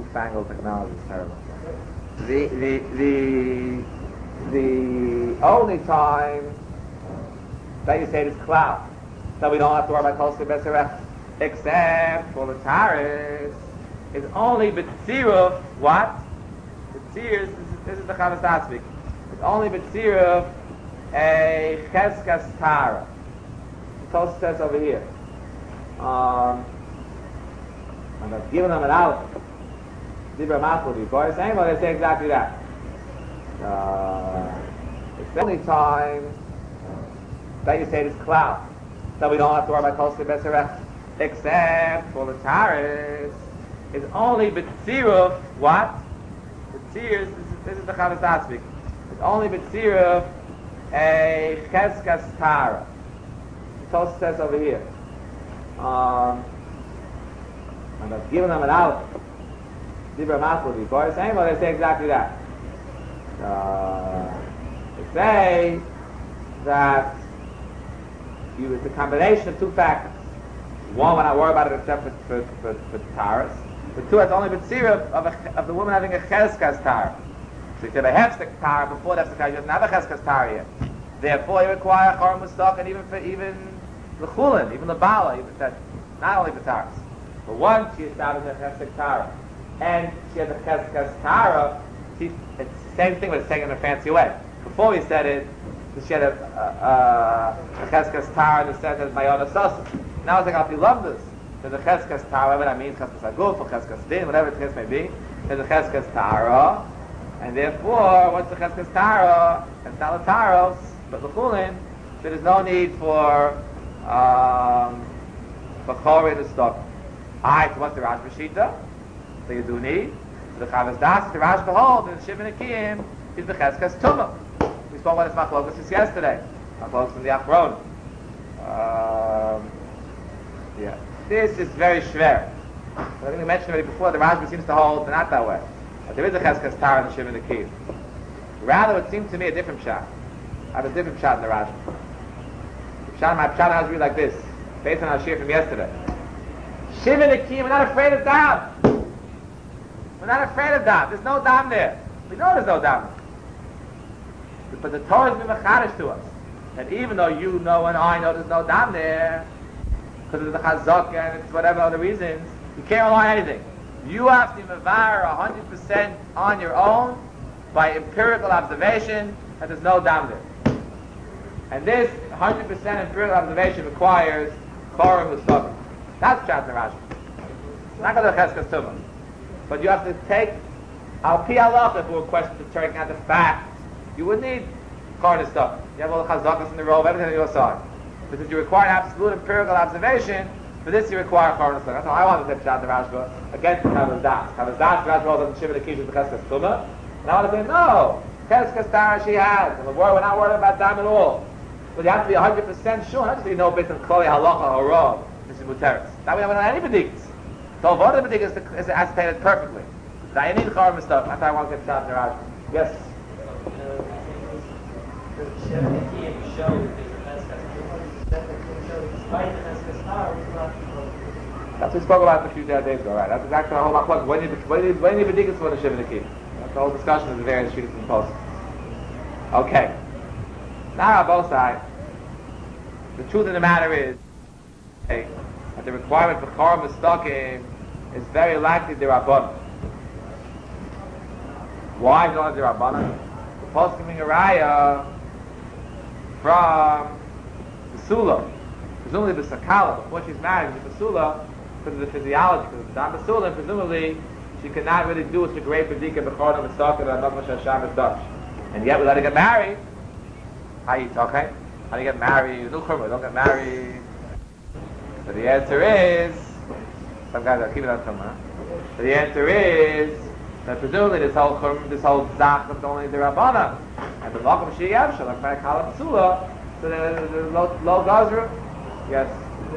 newfangled technology is terrible. The only time that you say this cloud, that we don't have to worry about Kol Beserech, except for the Taris, is only B'tziruf, what? B'tziruf, this is the Chavos Da'at speaking. It's only B'tziruf a Cheskas Tara. The Tosfos says over here. And I've given them an aleph. Dibra Machudi. Boy, saying, well, they say exactly that. It's the only time that you say this cloud, that we don't have to worry about Kol Beserech, except for the Taris, is only B'tziruf, what? B'tziruf, this is the Chavos Da'at speaking. It's only B'tziruf a Cheskas Tara. The Tosfos says over here. And I've given them an aleph. Dibra Machudi. Boy, saying, well, they say exactly that. They say that it's a combination of two factors. One, when I worry about it except for Taras. But two, it's only B'tziruf of the woman having a Cheskas Tara. So you have a Hefsek Tara before the Hefsek Tara, you doesn't have a Cheskas Tara yet. Therefore, you require Chor Mustak, and even the Chulin, even the Bala, even that, not only the Taras. But once she established a Cheskas Tara, and she has a Cheskas Tara, it's the same thing, but it's taken in a fancy way. Before we said it, she had a Cheskas Tara in the sense that Mayona Sosa. Now it's like Alpi Lamdas. There's a Cheskas Tara, whatever that means, Cheskas Aguf or Cheskas Din, whatever the case may be. There's a Cheskas Tara, and therefore, once the Cheskas Tara and Salataros, but the Chulin, there is no need for Chor in the stock. Alright, so what's the Rash B'Shita? So you do need. So the Chavos Da'at, the Rash behold, and the Shiva Nekiyim is the Cheskas Tumah. We spoke about this Machlokas since yesterday. Machlokas from the Achron. Yeah. This is very schwer. I think we mentioned already before, the Rashba seems to hold not that way. But there is a Cheskas Tara in the Shiva Nekiyim. Rather, it seemed to me a different shot. I have a different shot in the Rashba. My shot has to be like this, based on our shir from yesterday. Shiva Nekiyim, we're not afraid of Dam. We're not afraid of Dam. There's no Dam there. We know there's no Dam. But the Torah has been machadish to us. And even though you know and I know there's no Dam there, because of the Chazak and it's whatever other reasons, you can't rely on anything. You have to mavar 100% on your own by empirical observation that there's no Dam there. And this 100% empirical observation requires Chorim Mustafa. That's Pshat Narashi. It's not going to Cheskas Tumah. But you have to take Al Pi Halacha, if we were questioned to taking out the facts. You would need Chorim Mustafa. You have all the Chazakas in the row, everything on your side. But if you require absolute empirical observation, for this you require Chorim Mustafa. That's how I want to say Pshat Narashi against Chavos Da'at. Chavos Da'at, Rashi holds on the Shiva Nekish with the Cheskas Tumah. And I want to say, no, Cheskas Tara she has. And we're not worried about Dam at all. But you have to be 100% sure, not just that you know based on Klali Halacha or Rav, this is Muteris. That we don't have any Bedikas. So what the Bedikas is ascertained perfectly. That you need Chorim stuff. That's why I want to get Pshat Narashi. Yes? The Shiva Nekiyim shows that's what we spoke about a few days ago, right? That's exactly the whole machlok. When you need Bedikas for the Shiva Nekiyim. That's the whole discussion of the various treatises and posts. Okay. Now on both sides, the truth of the matter is that the requirement for Chorim Mustakim is very likely the Rabbanan. Why is it only the Rabbanan? The Poskim giving a raya from the Sula, presumably the Sakala, before she's married with the Sula, because of the physiology, because of the Dam Sula, and presumably she cannot really do such a great B'dika B'Chorim Mustakim and not much Hashem is Dutch. And yet we let her get married. How you okay? How do you get married? No chumrah, don't get married. So the answer is, some guys are keeping that chumrah. So the answer is that presumably this whole zach is only the Rabbana. And the Malkum Shiyavsha, like by Kalam Sula, so the low Gazra. Yes.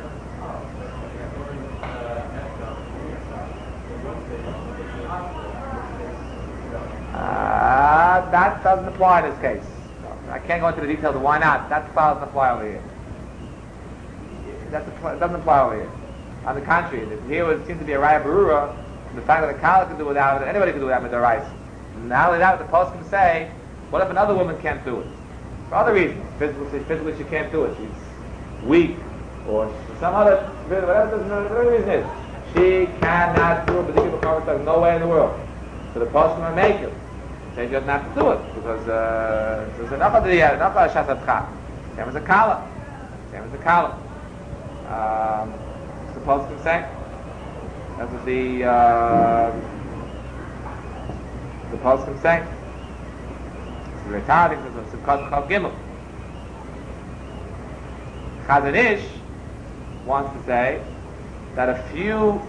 That doesn't apply in this case. I can't go into the details of why not. That doesn't apply over here. It doesn't apply over here. On the contrary, here would seem to be a raya barura The fact that a Kala can do without it, anybody can do without Midoraisa. Not only that, the post can say, what if another woman can't do it? For other reasons. Physically she can't do it. She's weak, or for some other, whatever reason is. She cannot do it, but the people there's no way in the world. So the post can make it. Say she doesn't have to do it, because there's enough of Shasatcha. Same as a Kala. Same as a Kala. The post can say. That's what the post can say. The retarding is a Sukkot Chav Gimel. Chazon Ish wants to say that a few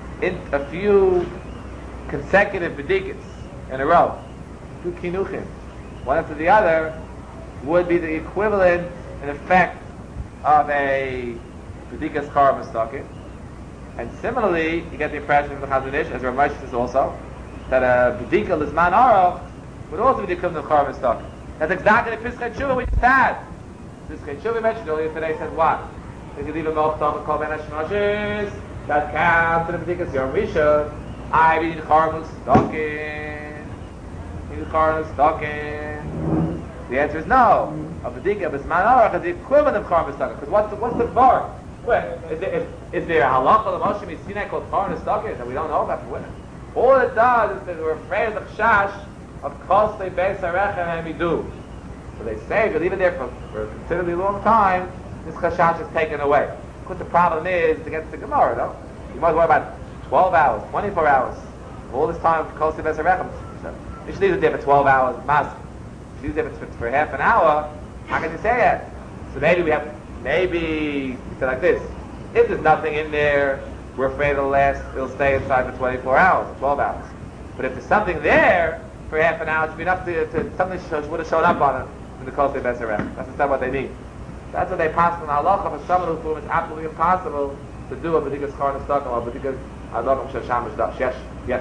consecutive bedikas in a row, two kinuchim, one after the other, would be the equivalent, in effect, of a bedikas kar mistaken. And similarly, you get the impression from the Chazon Ish, as Rav Moshe says also, that a bedika lizman aroch would also be the equivalent of kar mistaken. That's exactly the Pischei Tshuva we just had. Pischei Tshuva we mentioned earlier today says what? You could leave a milk talk and call Ben Hashmoshes that counts to the bedikas Yom Rishon. I need kar mistaken. Need kar mistaken. The answer is no. A bedika lizman aroch is the equivalent of kar mistaken. Because what's the bar? Is there a halacha of Moshe Sinai called Kar Nestaken that we don't know about for women? All it does is that we're afraid of the chash of Kosle Beis Harechem and Midu. So they say if you leave it there for a considerably long time, this chashash is taken away. Because the problem is to get to the Gemara, though. You must worry about 12 hours, 24 hours, all this time for Kosle Beis Harechem. So you should leave it there for 12 hours, mas. If you leave it there for half an hour, how can you say that? So maybe we say like this: if there's nothing in there, we're afraid it'll stay inside for 24 hours, 12 hours. But if there's something there for half an hour, it should be enough to something would have shown up on it in the Kosle Beis Harechem. That's not what they need. That's what they pass on halacha for someone who it's absolutely impossible to do a bedikas kar nestaken or bedikas halacha shasham shdash. Yes.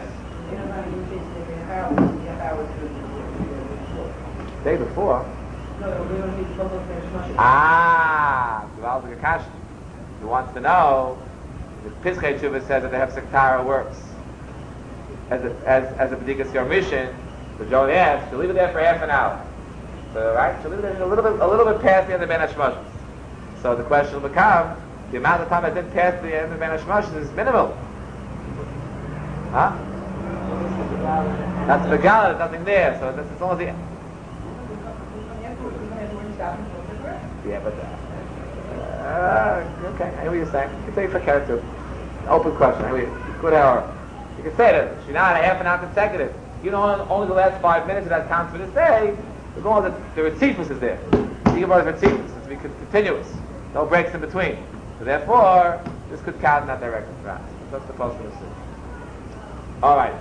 Day before. He wants to know if Pischei Tshuva says that the Hefsek Tara works as a bedikas Yom Rishon. So Joe asks, she'll leave it there for half an hour. So right, she'll leave it there a little bit past the end of Ben Hashmoshes. So the question will become, the amount of time I did past the end of Ben Hashmoshes is minimal. Huh? That's the Megala, there's nothing there. So it's almost the yeah, but okay, I hear what you're saying. You can say it for character. Open question. Good hour. You can say that she's not a half an hour consecutive. You know, only the last 5 minutes of that counts for this day. As long as the retzifus is there. The Gemara's retzifus is to be continuous. No breaks in between. So therefore, this could count in that direction. Right. That's the post for the city. All right.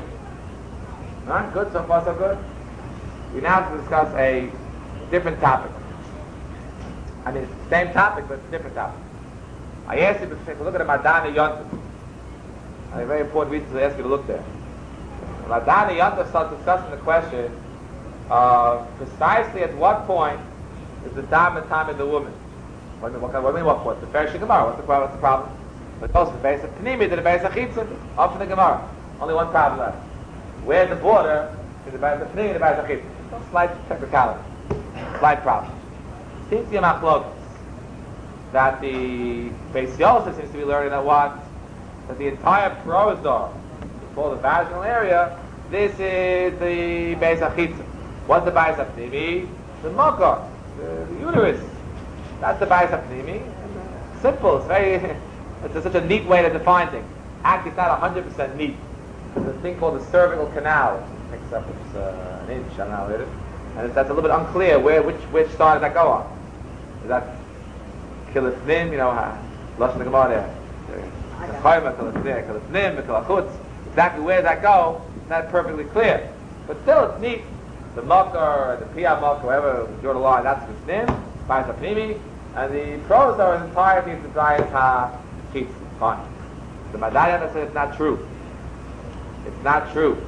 Good. So far, so good. We now have to discuss a different topic. I mean, it's the same topic, but it's a different topic. I asked you to take a look at the Madana Yontif. A very important reason to ask you to look there. The Madana Yontif starts discussing the question of precisely at what point is the time of the woman. What do you mean what point? The Ferish Gemara. What's the problem? But also the base of Pnimi to the base of Chitzim, up to the Gemara. Only one problem left. Where's the border to the base of Pnimi to the base of Chitzim? Slight technicality. Slight problem. Seems to be a machlokes that the Beis Yosef seems to be learning that the entire prozor, called the vaginal area, this is the Beis HaChitzim. What's the Beis HaPnimi? The Mokar, the uterus. That's the Beis HaPnimi. Simple. It's such a neat way to define things. Actually, it's not 100% neat. There's a thing called the cervical canal. It makes up an inch, I don't know how it is. And that's a little bit unclear which side does that go on. Is that Kilifnim, Lashon the Gemara there. Chayma, Kilifnim, Kilachutz. Exactly where does that go? It's not perfectly clear. But still, it's neat. The Makar, the Piyah Makar, whoever drew the line, that's Kilifnim, Bais HaPnimi, and the Prozor is entirety is the Bais HaChitzim. Fine. The Madaya says it's not true. It's not true.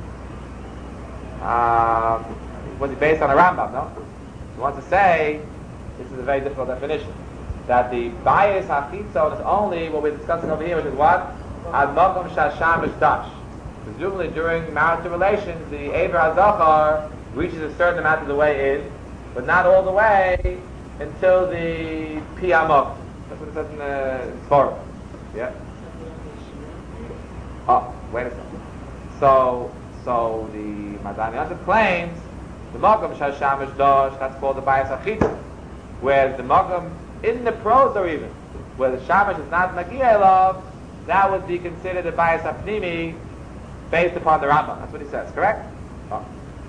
Was it based on a Rambam, no? He wants to say, this is a very difficult definition, that the bias hachitzon is only what we're discussing over here, which is what? Ad makom shasham ishdash. Presumably during marital relations, the Eber HaZachar reaches a certain amount of the way in, but not all the way until the Piyamot. That's what it says in the Sforah. Yeah? Oh, wait a second. So the Madani Yosef claims the Magam Shashamish Dosh, that's called the Bayas Achitza. Whereas the Magam in the Prozer even, where the Shamash is not Nagiya Elav, that would be considered a Bayas Apnimi based upon the Rambam. That's what he says, correct? Oh.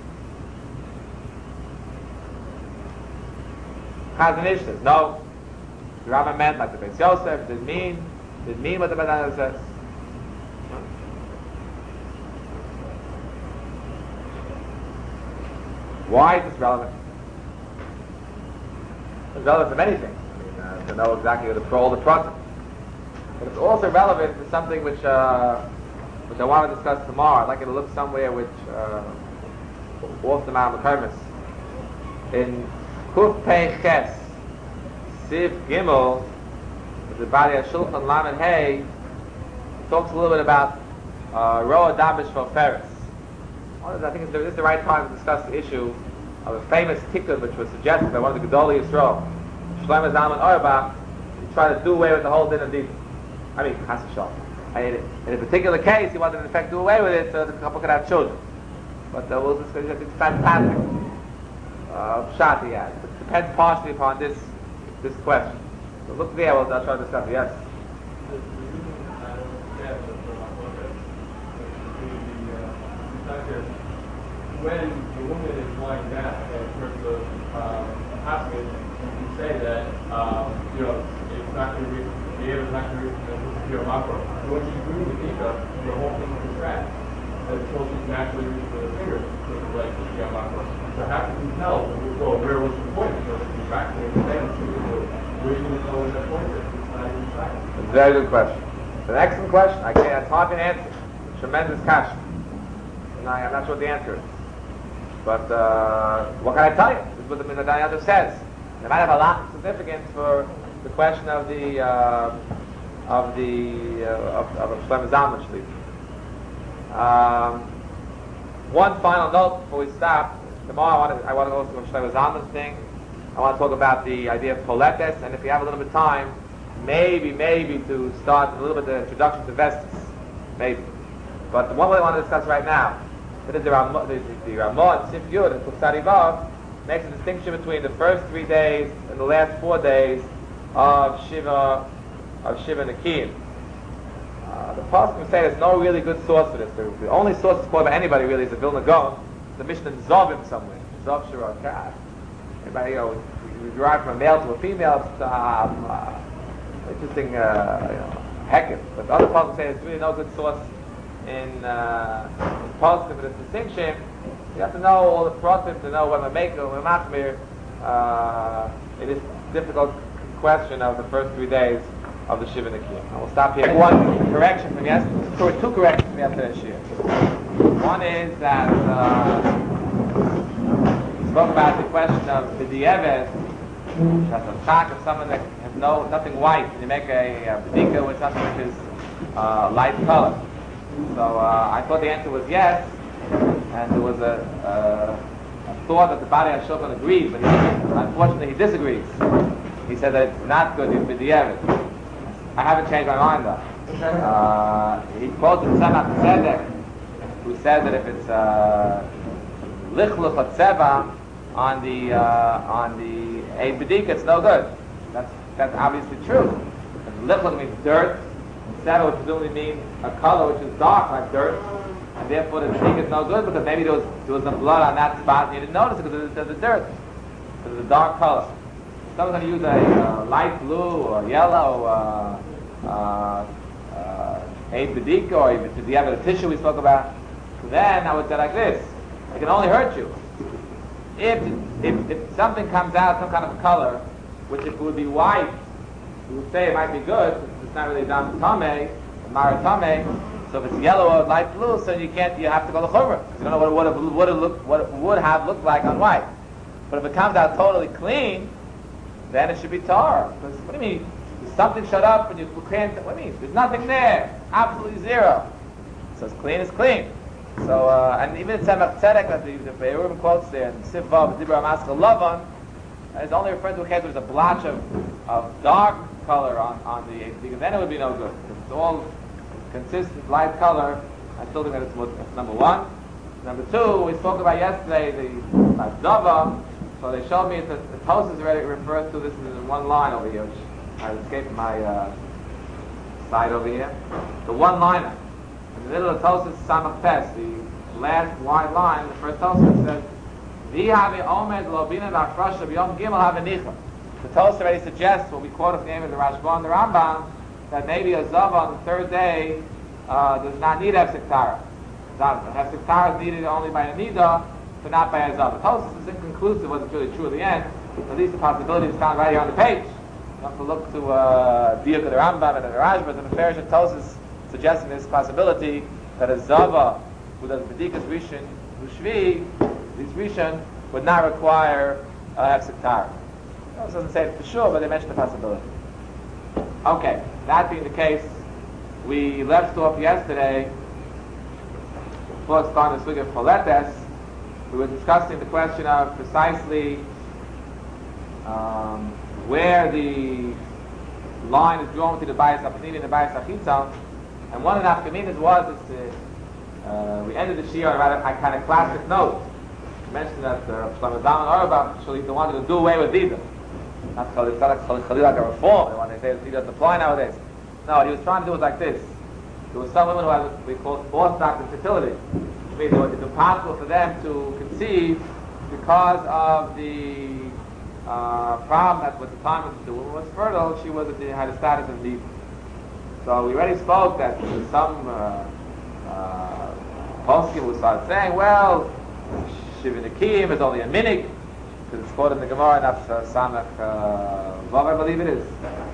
Chazon Ish says, no. The Rambam meant like the Beis Yosef, didn't mean what the Madani says. Why is this relevant? It's relevant for many things. I mean, to know exactly all the process. But it's also relevant to something which I want to discuss tomorrow. I'd like you to look somewhere which off the Mount Kermis. In Kuf Pei Ches, Siv Gimel, the body of Shulchan Lamed Hey, talks a little bit about Roa Dabish Ferris. I think this is the right time to discuss the issue of a famous tikkun which was suggested by one of the Gedolei Yisrael, Shlomo Zalman Auerbach, to try to do away with the whole din of Dibur. I mean, Chas v'Shalom. In a particular case, he wanted in effect to do away with it so that the couple could have children. But we'll discuss it. It's fantastic. Pshat he has. It depends partially upon this question. So look there, I'll try to discuss it. Yes. When the woman is lying down in terms of hospital, you say that it's not going to reach, the air is not going to reach the pure macro. So when she's doing the Tika, the whole thing is contracts until she's naturally reaching with her fingers to the leg to the pure macro. So how can you tell where was the point? Because she's contracting and saying where you going to tell where that point is? It's not even sight. It's a very good question. It's an excellent question. It's hard to answer. Tremendous question. I'm not sure what the answer is. But what can I tell you? This is what the Madani Yosef says. It might have a lot of significance for the question of Shlomo Zalman Shliach. One final note before we stop. Tomorrow I want to go to Shlomo Zalman's thing. I want to talk about the idea of Poletes, and if you have a little bit of time, maybe to start a little bit the introduction to Vestas. Maybe. But the one way I want to discuss right now, that is the Ramah and Sif Yud and Kuftari Vav makes a distinction between the first 3 days and the last 4 days of Shiva Nekiyim. The Pasuk say there's no really good source for this. The only source that's quoted by anybody really is the Vilna Gaon, the Mishnah Zovim somewhere. Zov Shirah Kaf. Everybody, we derive from a male to a female. Interesting, heckin. But the other Pasuk say there's really no good source in positive for this distinction. You have to know all the pratim to know when we make or when machmir. It is a difficult question of the first 3 days of the Shiva Nekiyim. I will stop here. One correction from yesterday. Two corrections from yesterday's shir. One is that we spoke about the question of B'di'evet, that's a shock of someone that has nothing white, and you make a B'dika with something which is light color. So I thought the answer was yes, and there was a thought that the Bari HaShulchan agreed, but unfortunately he disagrees. He said that it's not good in B'di'evet. I haven't changed my mind though. He quoted Tzemach Tzedek, who said that if it's Lichluch Tzeva on the Eid B'dika, it's no good. That's obviously true. Lichluch means dirt. Tzeva would presumably mean a color which is dark like dirt, and therefore the B'dika is no good because maybe there was some blood on that spot and you didn't notice it because of the dirt, because of the dark color. Someone's going to use a light blue or yellow Eid B'dika, or even if you have a tissue we spoke about, then I would say like this: it can only hurt you. If something comes out, some kind of a color, which if it would be white, we would say it might be good. It's not really dam tameh, mara tameh. So if it's yellow or light blue, so you have to go to chumrah. You don't know what it would have looked like on white. But if it comes out totally clean, then it should be tar. Because what do you mean? Something shut up and you can't. What do you mean? There's nothing there. Absolutely zero. So it's clean, it's clean. So, and even in Tzemach Tzedek, that the Beirurim quotes there, in Sif Vav, Dibra Maskal Lavan, is only referred to a case where there's a blotch of dark color on the eighth, because then it would be no good. If it's all consistent light color, I still think that it's mutter. That's number one. Number two, we spoke about yesterday the Dava. So they showed me that the Tosas already refers to this in one line over here, which I escaped my side over here. The one liner. In the middle of the Tosas, Samach Pes, the last wide line, the first Tosas says, V'havi omed lobina v'afrasha b'yom gimel havenicha. The Tosas already suggests what we quote of the name of the Rashba and the Rambam, that maybe a Zava on the third day does not need Hefsek Tara. Hefsek Tara is needed only by a Nida, but not by a Zava. Tosas is inconclusive, wasn't really true at the end. At least the possibility is found right here on the page. You have to look to Diuk of the Rambam and the Rashba, and the Farish and Tosas suggesting this possibility that a Zava who does B'dikas Rishon Ushvi, this Rishon, would not require a Hefsek Tara. It doesn't say it for sure, but they mention the possibility. Okay, that being the case, we left off yesterday, before starting this week of Poletes, we were discussing the question of precisely where the line is drawn to the Bayis HaPnimi and the Bayis HaChitzon, and one of the nafkaminas was we ended the Shir on a kind of classic note. We mentioned that Shlomo Zalman Auerbach actually wanted to do away with Dida. Not like a reform, when they say Dida doesn't apply nowadays. No, what he was trying to do was like this. There were some women who had what we call orthodox infertility, which means it's impossible for them to conceive because of the problem that at the time when the woman was fertile, she had a status of Dida. So we already spoke that some poskim will start saying, well, Shivin Akim is only a minig, because it's quoted in the Gemara, and that's Samach Vav, I believe it is.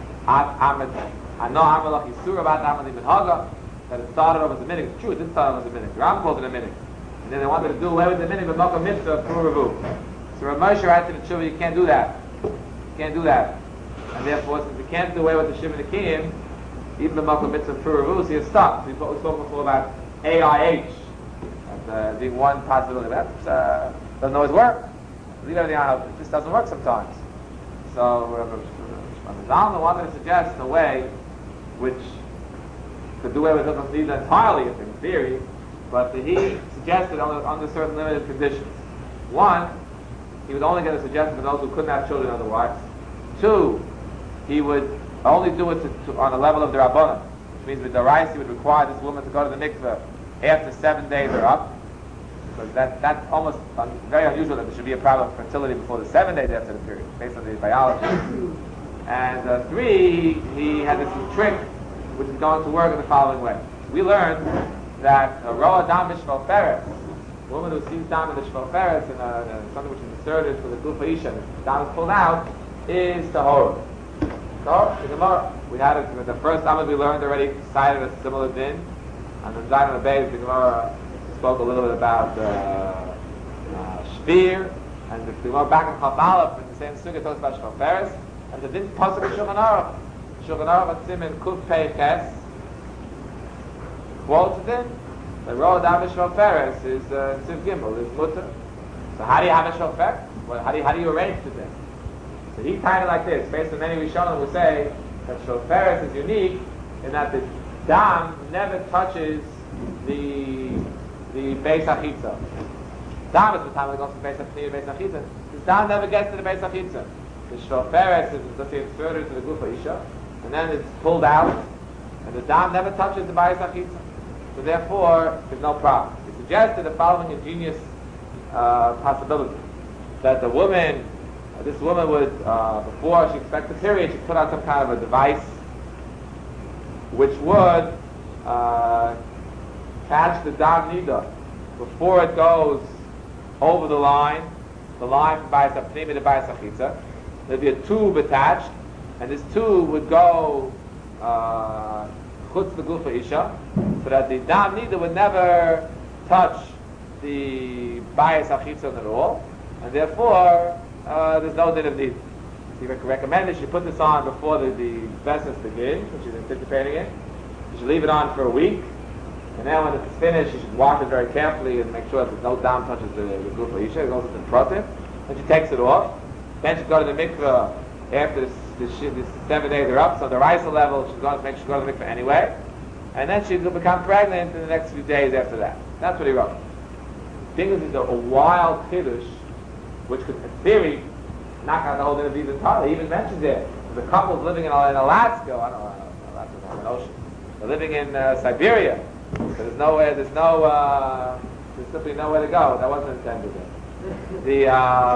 I know Amalach Yisur about Amalach Ibn Haga, that it started off as a minig. It's true, it did start off as a minig. The Ram calls it a minig. And then they wanted to do away with the minig, but Malka Mitzvah through Revu. So Rav Moshe writes in the Tshuva, you can't do that. You can't do that. And therefore, since you can't do away with the Shivin Akim, even the Malka Mitzvah through Revu, so you're stuck. So we spoke before about AIH. Being one possibility. That doesn't always work. Leave everything out. It just doesn't work sometimes. So Zalman wanted to suggest a way which could do away with Hilchos Nida entirely, in theory, but he suggested under certain limited conditions. One, he would only get a suggestion for those who couldn't have children otherwise. Two, he would only do it on a level of the Rabbanan, which means with the rice he would require this woman to go to the mikveh after 7 days are up. Because that's almost very unusual that there should be a problem of fertility before the 7 days after the period, based on the biology. And three, he had this trick which is going to work in the following way. We learned that a Roa Dam B'Shval Feres, a woman who sees Dam in the Shval Feres, and something which is inserted for the Gufa Isha, and Dam is pulled out, is Tahor. So, the Gemara, we had it, the first Dam we learned already cited a similar din, and the Zayin of the Beis, the Gemara spoke a little bit about Shvir, and if we go back in Chaf Aleph, in the same sugya talks about Shval Feres, and the din pasuk of Shulchan Aruch. Shulchan Aruch Siman Kuf Pei Ches quotes it in. The Roa Dam Shval Feres is Siv Gimel, is mutter. So how do you have a Shval Feres? Well, how do you arrange the din? So he tied it like this. Based on many Rishonim will say that Shval Feres is unique in that the dam never touches the Beis HaChitza. Dam is the time it goes from Beis HaPnimi to Beis HaChitza. The dam never gets to the Beis HaChitza. The Shval Feres is, let's say, inserted to the Gufa Isha, and then it's pulled out, and the dam never touches the Beis HaChitza. So therefore, there's no problem. He suggested the following ingenious possibility, that the woman, this woman would, before she expects a period, she put out some kind of a device which would catch the dam nida before it goes over the line from Bayis HaPnimi to Bayis HaChitza. There'd be a tube attached, and this tube would go chutz the Gufa Isha, so that the dam nida would never touch the Bayis HaChitza at all, and therefore there's no din of nida. So he recommended she put this on before the Vesas begin, which she's anticipating it. She should leave it on for a week, And then when it's finished, you should wash it very carefully and make sure that no dam touches the guf isha. It goes into the protein. Then she takes it off. Then she go to the mikveh after this 7 days are up. So the rice level, she's going to make sure she go to the mikveh anyway. And then she will become pregnant in the next few days after that. That's what he wrote. The thing is a wild kiddush, which could, in theory, knock out the whole din of these entirely. He even mentions it. The couple's living in Alaska. I don't know, Alaska's not an ocean. They're living in Siberia. So there's simply nowhere to go. That wasn't intended there.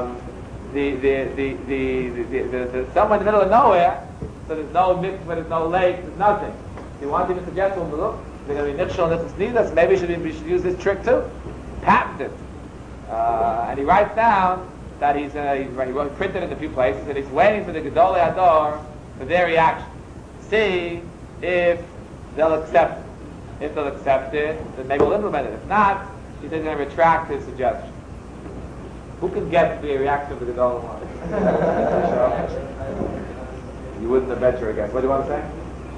Somewhere in the middle of nowhere, so there's no mikveh, there's no lake, there's nothing. He wanted to suggest to him, look, they're going to be nichshol and nichshol, maybe we should use this trick too. Patent it. And he writes down that he printed it in a few places, and he's waiting for the Gedolei Hador for their reaction. See if they'll accept it. If they'll accept it, then maybe we'll implement it. If not, he's going to retract his suggestion. Who can get the reaction of the Gedolei Hador? You wouldn't have ventured against. What do you want to say?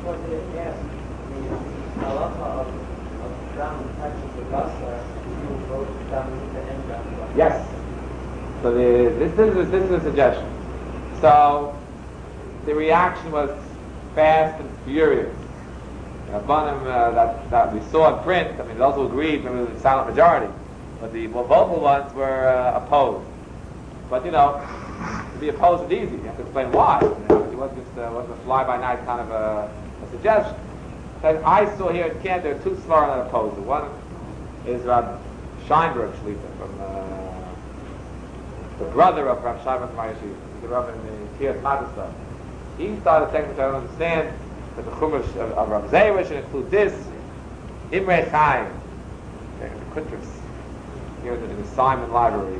Yes. So this is a suggestion. So the reaction was fast and furious. Abanim that we saw in print, I mean, they also agreed, maybe it was a silent majority, but the more vocal ones were opposed. But to be opposed is easy. You have to explain why. It wasn't just wasn't a fly-by-night kind of a suggestion. So I saw here in Kent there are two svarim that oppose it. One is Rab Scheinberg Shlita from the brother of Rab Scheinberg from Yeshiva, the Rav in the Kiryas Matisov. He started saying, which I don't understand, that the Chumash of Rav Zera should include this, Imre Chaim, the Quintris, here in the Simon Library.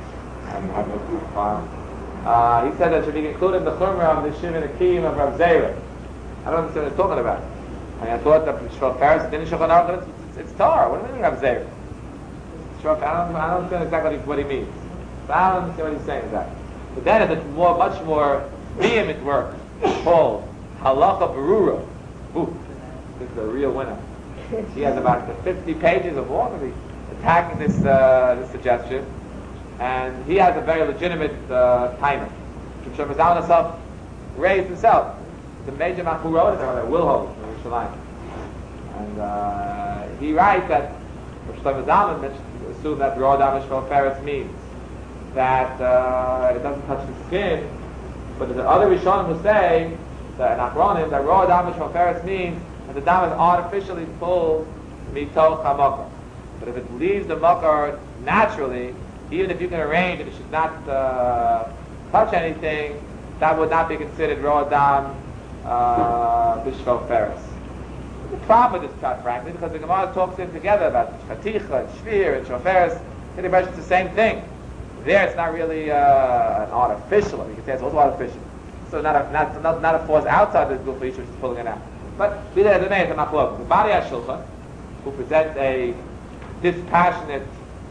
He said that should be included in the Chumrah of the Shimon Akim of Rav Zera. I don't understand what he's talking about. I thought that Shulchan Aruch didn't Shulchan Aruch, it's Torah. What do you mean Rav Zera? I don't understand exactly what he means. So I don't understand what he's saying exactly. But then it's much more vehement work called Halacha Berura. Ooh, this is a real winner. She has about 50 pages or more to be attacking this suggestion, and he has a very legitimate timer. Shlomo Zalman himself raised himself. The major man who wrote it, Will hold in Yerushalayim. And he writes that Shlomo Zalman assumed that Ro'ad Amishval Feretz means that it doesn't touch the skin, but the other Rishonim will say that in Achronim that Ro'ad Amishval Feretz means that the dam is artificially pulled mitoch hamakar. But if it leaves the makar naturally, even if you can arrange that it should not touch anything, that would not be considered Ro'ad Am Bishval Feretz. The problem with this shot, frankly, because the Gemara talks in together about Chaticha and Shvir and Shoferes, and it's the same thing. There, it's not really an artificial. You can say it's also artificial. So not a force outside the guf which is pulling it out. But be that as it may, it's a machlok. The Bari HaShulchan, who presents a dispassionate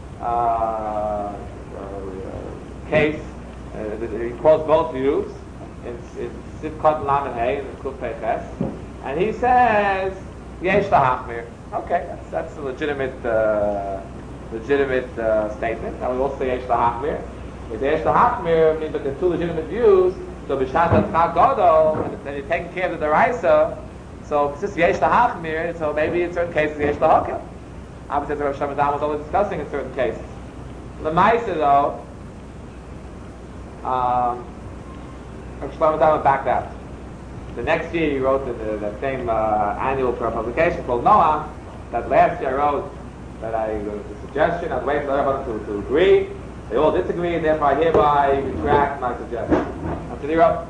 case, he quotes both views in Sivkot Lamed Hey and Kuf Pei Ches, and he says Yesh Lahachmir. Okay, that's a legitimate statement. And we also say Yesh Lahachmir. If Yesh Lahachmir means that there are two legitimate views, so B'shat Tzchak Godol, and then you're taking care of the Deraisa, so it's just Yesh Lahachmir, so maybe in certain cases Yesh Lahakel. Obviously, Rav Shlomo Zalman was always discussing in certain cases. L'maisa though, Rav Shlomo Zalman backed out. The next year he wrote that same annual publication called Noah, that last year I wrote that the suggestion, I was waiting for everyone to agree. They all disagreed, and therefore I hereby retract my suggestion. That's what he wrote.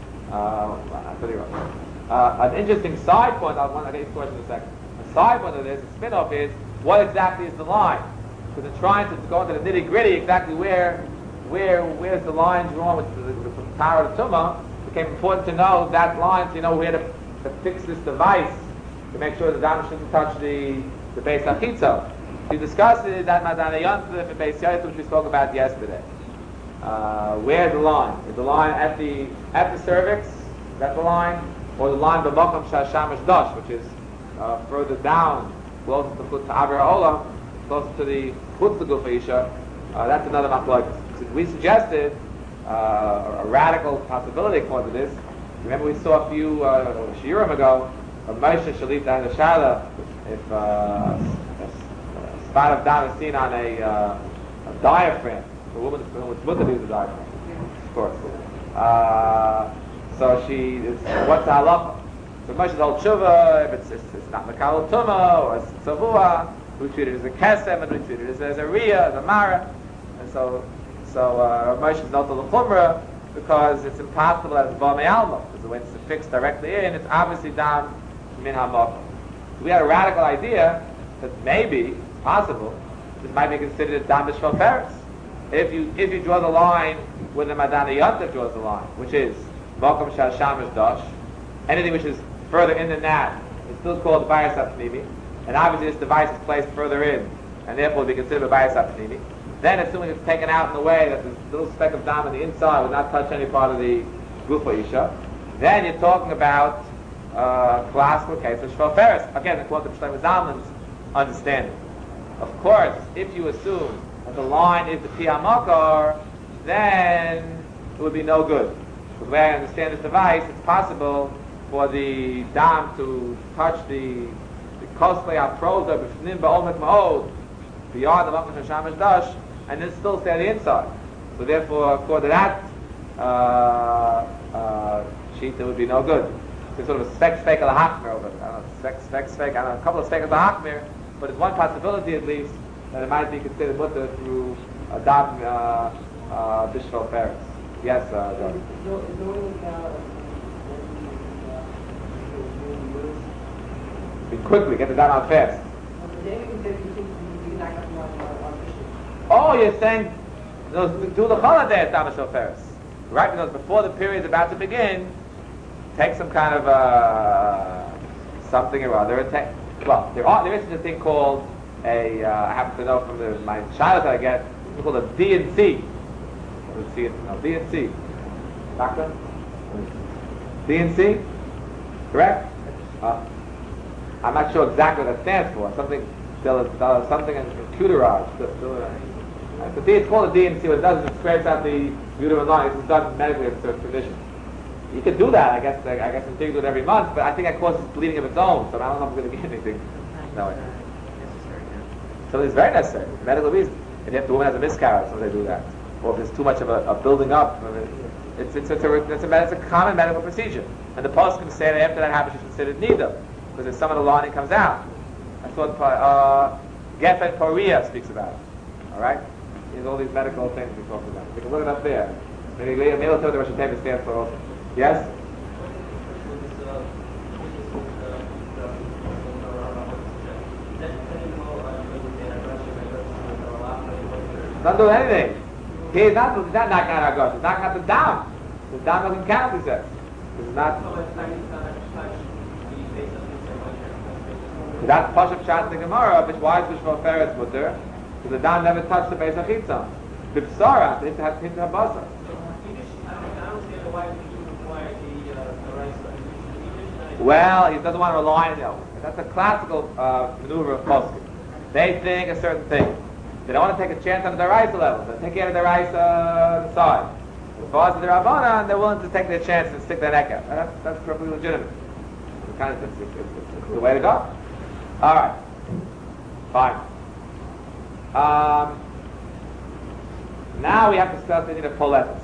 An interesting side point, I'll get to this question in a second. A side point of this, a spin-off is, what exactly is the line? Because they're trying to go into the nitty-gritty, exactly where's the line drawn with from Tara to Tumah. It became important to know that line, so you know where to fix this device to make sure the dam shouldn't touch the base achitza. We discussed it that Madana Yontif and Beis Yaitz, which we spoke about yesterday. Where's the line? Is the line at the cervix? Is that the line? Or the line b'makom shashamash dash, which is further down closer to Avra Olam, closer to the Chutz Gufa Isha, that's another machlokes. We suggested a radical possibility according to this. Remember we saw a few shiurim ago, a Moshe Shalit and the Shala, if a spot of dam is seen on a diaphragm, the woman's mother uses a diaphragm, of course. So she is, what's the halacha? So Moshe's old tshuva, if it's not Makal Tuma or it's Savua, we treat it as a Kesem and we treat it as a Riyah, as a Mara. And so Moshe's not the L'chumra because it's impossible that it's Bamei Alma, because the way it's fixed directly in, it's obviously Dam Min HaMakom. So we had a radical idea that maybe, possible, this might be considered a Dam B'Shval Feres. If you draw the line where the Madana Yontif draws the line, which is Mokum Shal Shamish Dosh, anything which is further in than that is still called Bayas HaPnimi, and obviously this device is placed further in, and therefore will be considered a Bayas HaPnimi. Then, assuming it's taken out in a way that this little speck of dam on the inside will not touch any part of the Gufa Isha, then you're talking about classical case of Shval Feres. Again, according to Shlomo Zalman's understanding. Of course, if you assume that the line is the Piyah Makar, then it would be no good. The way I understand this device, it's possible for the dam to touch the costly aproza b'fnim ba'omek ma'od beyond the Mokum Shamish Dash, and then still stay on the inside. So therefore, according to that sheet, it would be no good. It's sort of a spek of the hakmir over it. I don't know, spek, I don't know, a couple of spek of the hakmir, but it's one possibility at least that it might be considered mutter through a dam B'Shval Feres. Yes, John. Quickly, get the dam out fast. Oh, you're saying do the holiday at Dam B'Shval Feres, right? Because before the period is about to begin, take some kind of something or other. There is a thing called I happen to know from my child that I get. It's called a D&C. D&C. Doctor? D&C? Correct? I'm not sure exactly what that stands for. Something in computerized. But it's called a D&C. What it does is it scrapes out the uterine line. It's done medically as a certain condition. You can do that, I guess in theory do it every month, but I think that causes bleeding of its own, so I don't know if I'm going to get anything. No way. So it's very necessary, for medical reasons. And if the woman has a miscarriage, so they do that. Or if there's too much of a building up, it's a common medical procedure. And the post can say that after that happens, you should consider neither, because if some of the lining comes out. I thought Geffen Korea speaks about it. All right? There's all these medical things we talk about. We can look it up there. Maybe we'll tell what the Rosh Hashanah stands for also. Yes? Not doing anything. He's not knocking out our gush. He's knocking out the dam. The dam doesn't count, he says. It's not. That's Pashup Shat the Gemara, which why is B'Shval Feres mutter? Because the dam never touched the base of Chitzah. B'Psara, they have to hit the basa. Well, he doesn't want to rely on it. That's a classical maneuver of poskim. They think a certain thing. They don't want to take a chance on the Daraisa level. They take care of the Daraisa side. As far as the Rabbanan, they're willing to take their chance and stick their neck out. That's perfectly legitimate. It's the way to go. All right. Fine. Now we have to discuss the need of poletis.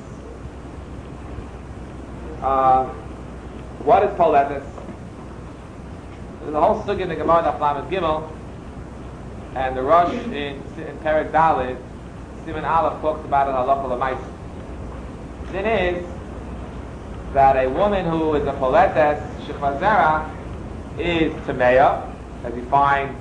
What is poletis? There's a whole sugya in the Gemara Daf Lamed Gimel, and the Rosh in Perek Daled, Siman Aleph talks about it halacha l'maisa. Then is that a woman who is a poletes shechva zera is tameya, as we find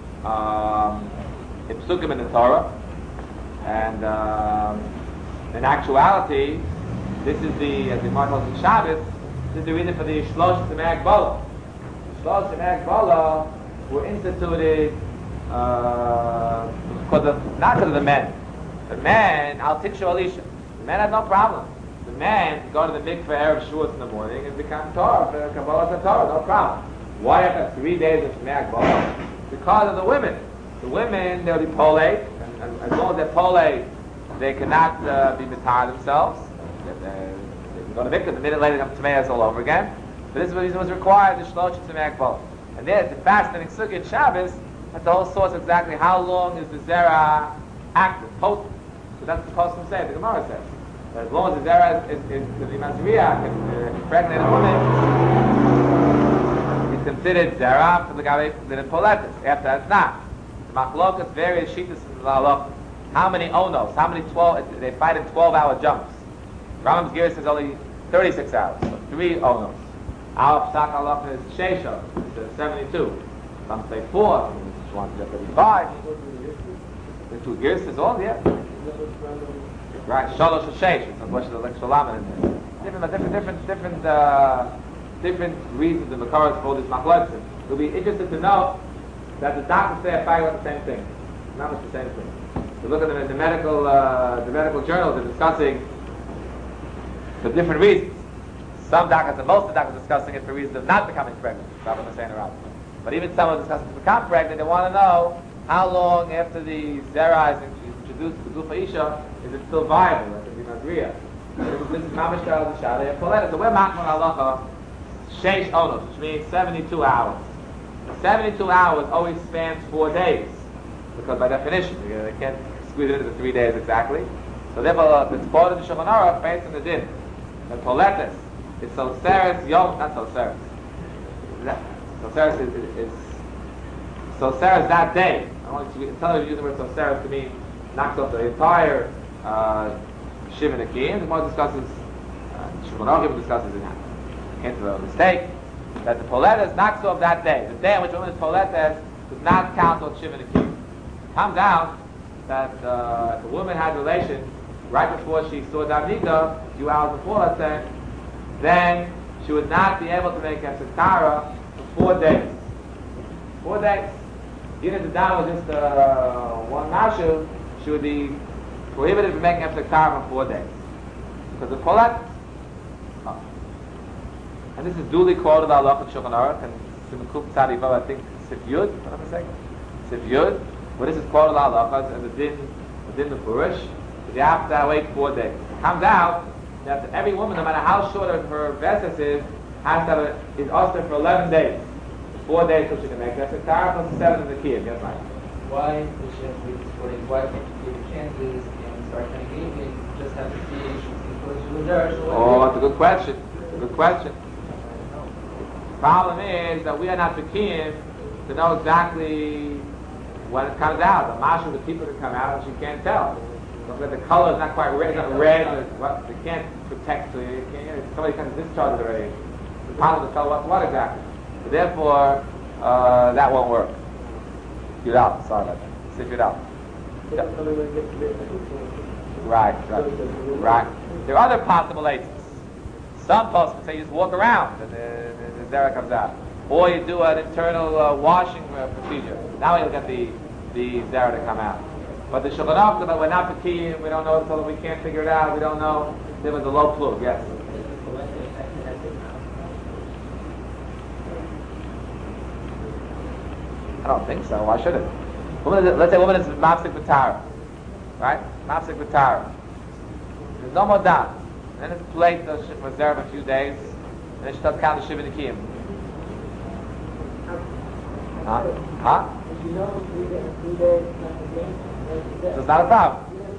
in Psukim in the Torah, and in actuality, this is the, as the Gemara tells in Shabbos, this is the reason for the Shlosh Tzemei Bala. Shlosh Tzemei Bala were instituted not because of the men. The men, Al Tikshu Alisha. The men had no problem. The men go to the mikveh Erev Shavuos in the morning and become Torah, for Kabbalah Torah, no problem. Why after 3 days of Shemei Bala? because of the women. The women, they'll be polate, and as long as they're polate, they cannot be mitar themselves. They're going to mikvah. The minute later, they come to tomatoes all over again. But this is what was required, the shlosh tzemek both. And there's the fasting sukkah at Shabbos. That's the whole source of exactly how long is the zera active, potent. So that's what the Pasuk says, the Gemara says. As long as the zera is the Mazriya can impregnate a woman, it's considered zera for the Gabe Linen Poletis. After that, it's not. The Machlokas, various shittas in the Halach. How many onos? How many 12? They fight in 12-hour jumps. Rambam's Gira says only 36 hours. So 3 onos. Our Psak Halach is Sheisha, it's 72. Some say 4, some want to 35. The 2 Girs is all, yeah. Right, Shalosh Sheish, it's a question of like Shalaman in there. Different reasons the Makaras for this Machlokes. You'll be interested to know that the doctors say are fighting about the same thing. Not much the same thing. You look at them in the medical journals, they're discussing the different reasons. Some doctors, and most of the doctors, are discussing it for reasons of not becoming pregnant. But even some are discussing to become pregnant. They want to know how long after the zera is introduced to the Gufa Isha is it still viable? Like the Mazriya. This is Mamash Kal Shadeh and Poleta. So we're Machman Halacha Sheish Onos, which means 72 hours. 72 hours always spans 4 days, because by definition they can't squeeze it into the 3 days exactly. So therefore, it's quoted in Shulchan Aruch based on the din. The Poletis is Soseres Yom, not Soseres. Soseres is Soseres that day. I want to tell you the word Soseres to mean knocks off the entire Shiva Nekiyim. The Gemara discusses, Shulchan Aruch discusses in that. Can't do a mistake. That the Poletis knocks off that day. The day on which a woman is Poletis does not count on Shiva Nekiyim. Comes out that if a woman had relations right before she saw Davnika, a few hours before, let's say, then she would not be able to make a Sekara for 4 days. 4 days. Even if the dam was just one mashu, she would be prohibited from making a Sekara for 4 days. Because the Polet, and this is duly quoted by Allah and Shulchan Aruch and Simukub Tzadi Vav, I think Sif Yud, what am I saying? Sif Yud. But this is quoted by Allah and the din of Purush. You have to wait 4 days. It comes out that every woman, no matter how short her vesses is, has to have is also for 11 days. 4 days so she can make that. So Tara plus 7 in the kiyum. Yes, Mike. Why does she have to wait 4 days? Why can't she give chances and start kind of gaming? Just have to see if she's going to lose her. Oh, that's a good question. The problem is that we are not the kiyum to know exactly when it comes out. The mashu, the people that come out, and she can't tell. But the color is not quite red. It's not red. They can't protect. So somebody kind of discharged it already. It's possible to tell what exactly. So therefore, that won't work. You're out. Sorry about that. Sif it out. Yeah. Right. There are other possible agents. Some folks say you just walk around and the zera comes out, or you do an internal washing procedure. Now you'll get the zera to come out. But the Shulchan Aruch, we're not Pekiyim, we don't know until we can't figure it out, we don't know. There was a low plug, yes. I don't think so, why should it? Let's say a woman is Mapsik B'Tara, right? Mapsik B'Tara. There's no more dam. Then it's plate for zera for a few days, and then she does count the Shiva Nekiyim. Huh? So it's not a problem.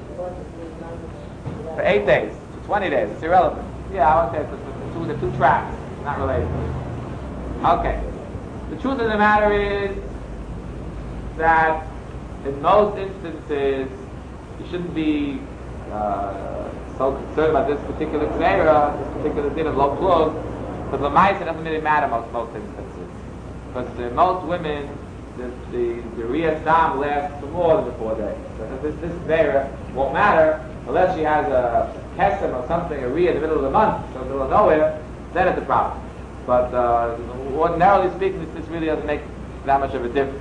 For 8 days, for 20 days, it's irrelevant. Yeah, I would say it's the two tracks, not related. Okay. The truth of the matter is that in most instances, you shouldn't be so concerned about this particular Gzeira, this particular din of low plug, because the mice, it doesn't really matter most instances. Because most women, the Riyas Dam lasts for more than 4 days. So this Gzeira won't matter unless she has a Kesem or something, a Riyah in the middle of the month, so in the middle of nowhere, then it's a problem. But ordinarily speaking, this really doesn't make that much of a difference.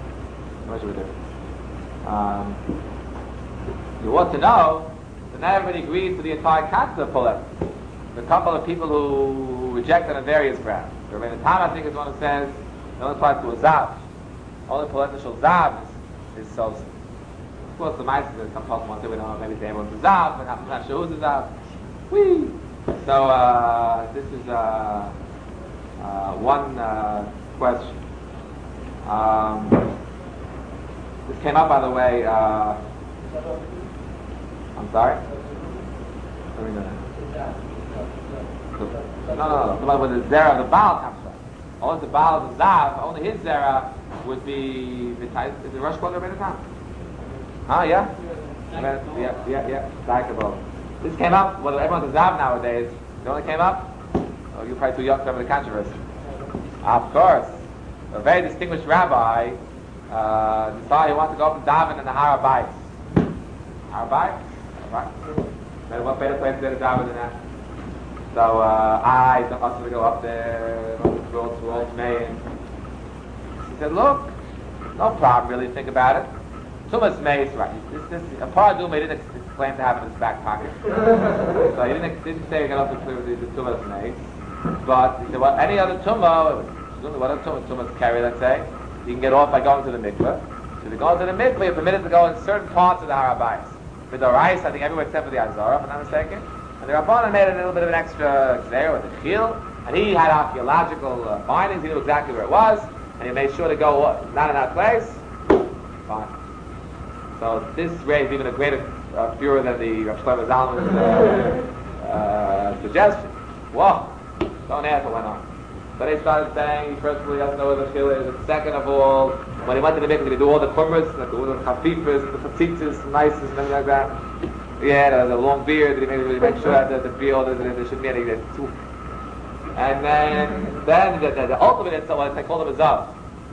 You ought to know that not everybody agrees to the entire concept of Polet. There are a couple of people who reject it on various grounds. Rabbeinu Tam, I think, is one who says it only applies to a Zav. Only Polenta Shul Zav is so. Of course, the mice is some talk about it. We don't know maybe they want to Zav, but I'm not sure who's the Zav. Whee! So this is one question. This came up, by the way. I'm sorry. No. The one where the zera of the Baal comes from. Only the Baal of the Zav, only his zera would be is the Rosh Chodesh Rebbeinu Tam? Yeah. Likable. This came up. Well, everyone's a Zav nowadays. It only came up. Oh, you're probably too young to remember the controversy. Of course, a very distinguished rabbi decided he wanted to go up and daven in the Har HaBayis. Har HaBayis? Right. What better place to daven than that? So I asked him to go up there, towards Maine. He said, "Look, no problem. Really, think about it. Tumas Mace, right? This a Paraduma didn't claim to have in his back pocket, so he didn't say he got up to clear the Tumas Mace. But he said, well, any other tumah, what other tumahs carry? Let's say you can get off by going to the mikveh. So if you go to the mikveh, you're permitted to go in certain parts of the Har HaBayis. With the rice, I think everywhere except for the Azara, if I'm not mistaken. And the Rabbanan made a little bit of an extra xer with the chil, and he had archaeological findings. He knew exactly where it was, and he made sure to go not in that place. Fine. So this raised even a greater furor than the Rav Shlomo Zalman's suggestion. Whoa! Don't ask what went on. So they started saying, first of all, he doesn't know where the chil is, and second of all, when he went to the mikveh, he do all the chumras, like all the chafifas, and the chatzitzas, and nices, and everything like that. Yeah, there was a long beard, did he make sure that the beard, there shouldn't be any too. And then the ultimate insult, they called him a zav.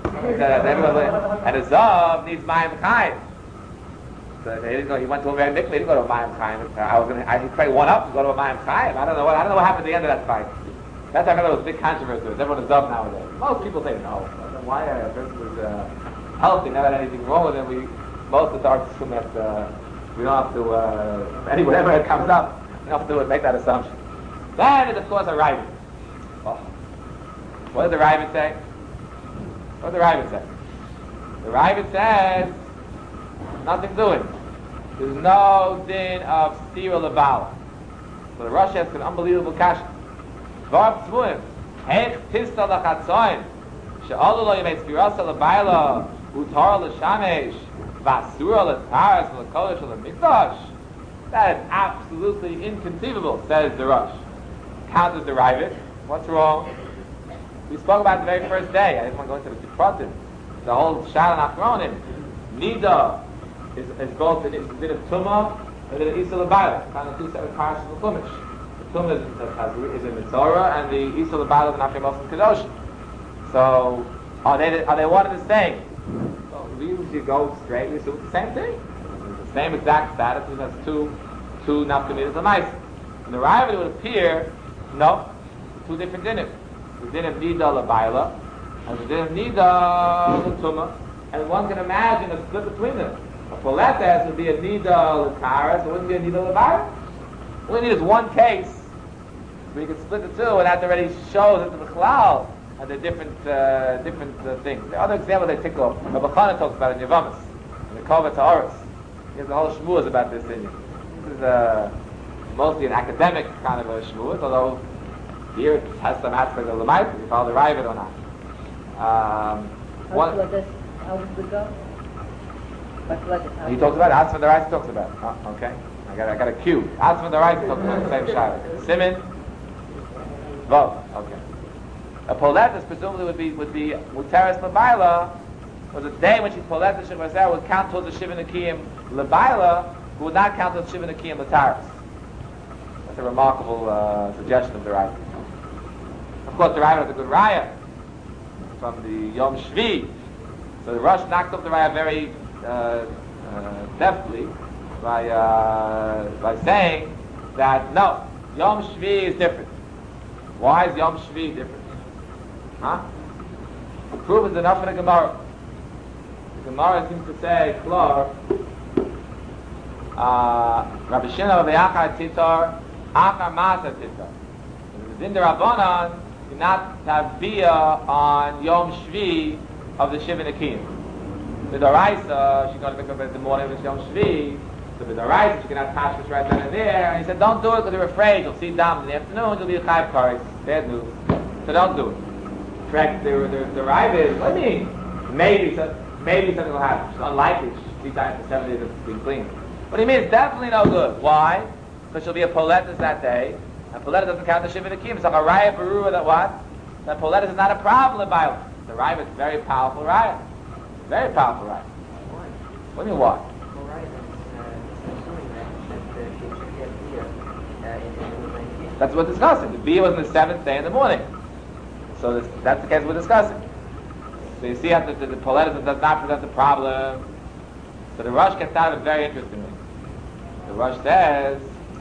And a zav needs mayim chayim. So he went to a very mikveh, he didn't go to a mayim chayim. He probably won up to go to a mayim chayim. I don't know what happened at the end of that fight. That's why I remember there was a big controversy. Everyone is up nowadays. Most people say no. Why a person was healthy, never had anything wrong with him. Most of the dark assume that we don't have to, whatever it comes up, we don't have to make that assumption. Then it's of course a Ravid. Oh. What did the Ravid say? What did the Ravid say? The Ravid says, nothing doing. There's no din of stira levala. So the Rosh has an unbelievable kasha. Varv Tzvuim, Heich Tista Lachatzoin, She'olu Lo Yemei Spirasa L'Bayla, Utar L'Shamesh, Vasura L'Taras L'Kodesh L'Mikdash. That is absolutely inconceivable, says the Rosh. Counters the Ravid. What's wrong? We spoke about it the very first day. I didn't want to go into the Pratim. The whole Shal and Achronim. Nida is both in of Tumah and in Isa L'Bayla. Kind of two separate parshas of Chumash. Tumah is in the Torah, and the Isa L'Bayla is in Achim Kadosh. So, are they one and the same? So, we usually go straight, we assume it's the same thing. It's the same exact status, it has two nafkaminas of mice. And the Ravid would appear, no, two different dinim. The din of Nida L'Bayla, and the din of Nida L'Tumah, and one can imagine a split between them. A Poletes would be a Nida L'Taras, it wouldn't be a Nida L'Bayla. All we need is one case, we can split the two, and that already shows that the Bechlal and the different things. The other example they take off, Rabbi Chana talks about in Yevamis, in the Kova Ta'aris. He has a whole shmuas about this thing. This is mostly an academic kind of a shmuas, although here it has some aspect of the might, if you follow the Ravid or not. How does it go? He talks about it, Asma the Rice talks about it. Okay. I got a cue. Asma the Rice talks about the same shayla. Simin, Vav. Okay. A Poletis presumably would be Muteris L'Bayla, was a day when she's Poletis Shemazeh would count towards the Shiva Nekiyim L'Bayla, who would not count towards Shiva Nekiyim L'Taris. That's a remarkable suggestion of the Rav. Of course, the Rav has a good raya from the Yom Shvi. So the Rosh knocked off the raya very deftly by saying that no, Yom Shvi is different. Why is Yom Shvi different? The proof is enough in the Gemara. The Gemara seems to say, Klor, Rabbi Shimon of Yachar Titor, Achar Masa Titor. The Din Rabbanan did not have Bia on Yom Shvi of the Shiva Nekiyim. With the Raisa, she's going to make up in the morning of Yom Shvi. So with the Raisa, she can have tashmish right then and there. And he said, don't do it because you're afraid. You'll see dam in the afternoon. You'll be a chayv kares. Bad news. So don't do it. Correct. The Raisa is, what do you mean? Maybe something will happen. It's unlikely. She'll see time for 7 days to be clean. What do you mean? It's definitely no good. Why? Because she'll be a poletis that day. And poletis doesn't count the shiva nekim. It's like a raya barua that what? That poletis is not a problem in Bible. The raya is very powerful raya. Very powerful raya. What do you mean why? That's what we're discussing. The bia was on the 7th day in the morning. So that's the case we're discussing. So you see how the poletis does not present the problem. So the Rosh gets out of it very interestingly. The Rosh says,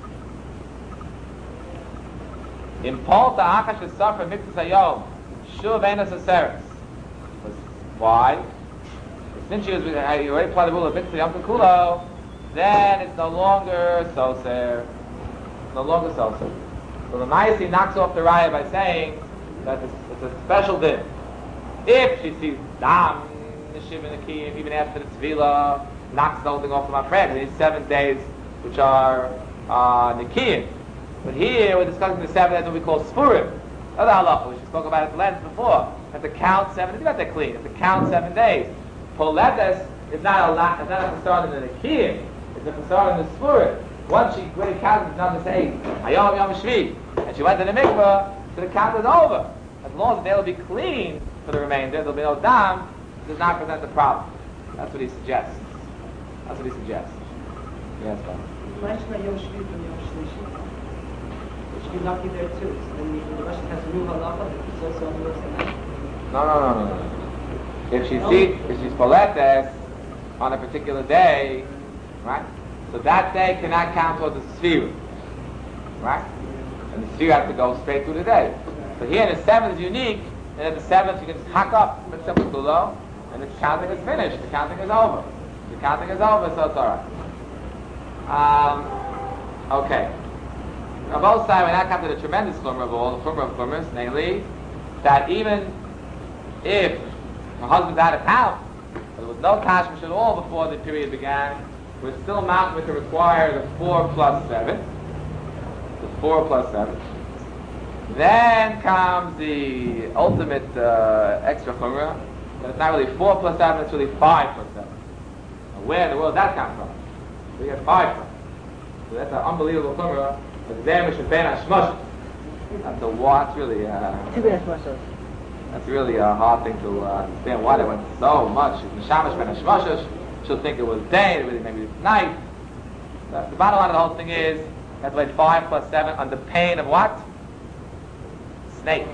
Impulta akash v'safra mikvus hayom shuv enos aseres. Why? Since you already applied the rule of mikvus hayom kekulo, then it's no longer soser. No longer soser. So the Mayasi knocks off the raya by saying that it's a special din. If she sees dam, nishim and akiyim, even after the tefillah, knocks the whole thing off of my friend. It needs 7 days, which are nikiyim. But here we're discussing the 7 days what we call spurim. Other halacha, which we spoke about at the lens before. You have to count 7 days. You got that clean. You have to count 7 days. Poletes is not a facade in the nikiyim. It's a facade in the spurim. Once she really counted, it's not to say hayom yom shvi, and she went to the mikvah, so the count is over. As long as the day will be clean for the remainder, there'll be no dam. It does not present the problem. That's what he suggests. That's what he suggests. Yes, Bob. Imagine Yom Shvi from Yom Shlishi. It should be lucky there too. So then the Russian has a new halacha, but it's also on the Russian. No. If she's poletes on a particular day, right? So that day cannot count towards the sphere, right? And the sphere has to go straight through the day. So here in the 7th is unique, and at the 7th you can just hack up, mix up with Kulo, and the counting is finished. The counting is over. The counting is over, so it's alright. Okay. On both sides, we now come to the tremendous chumrah of all, the chumrah of chumras, namely, that even if her husband's out of town, but there was no tashmish at all before the period began, we're still mounted to require the 4 plus 7. The 4 plus 7. Then comes the ultimate extra chumrah, that it's not really 4 plus 7, it's really 5 plus 7. Now, where in the world did that come from? We get 5 from. So that's an unbelievable chumrah. That's really that's really a hard thing to understand. Why they went so much? She'll think it was day, it really maybe it's night. The bottom line of the whole thing is you have to wait 5 plus 7 under pain of what? Snake.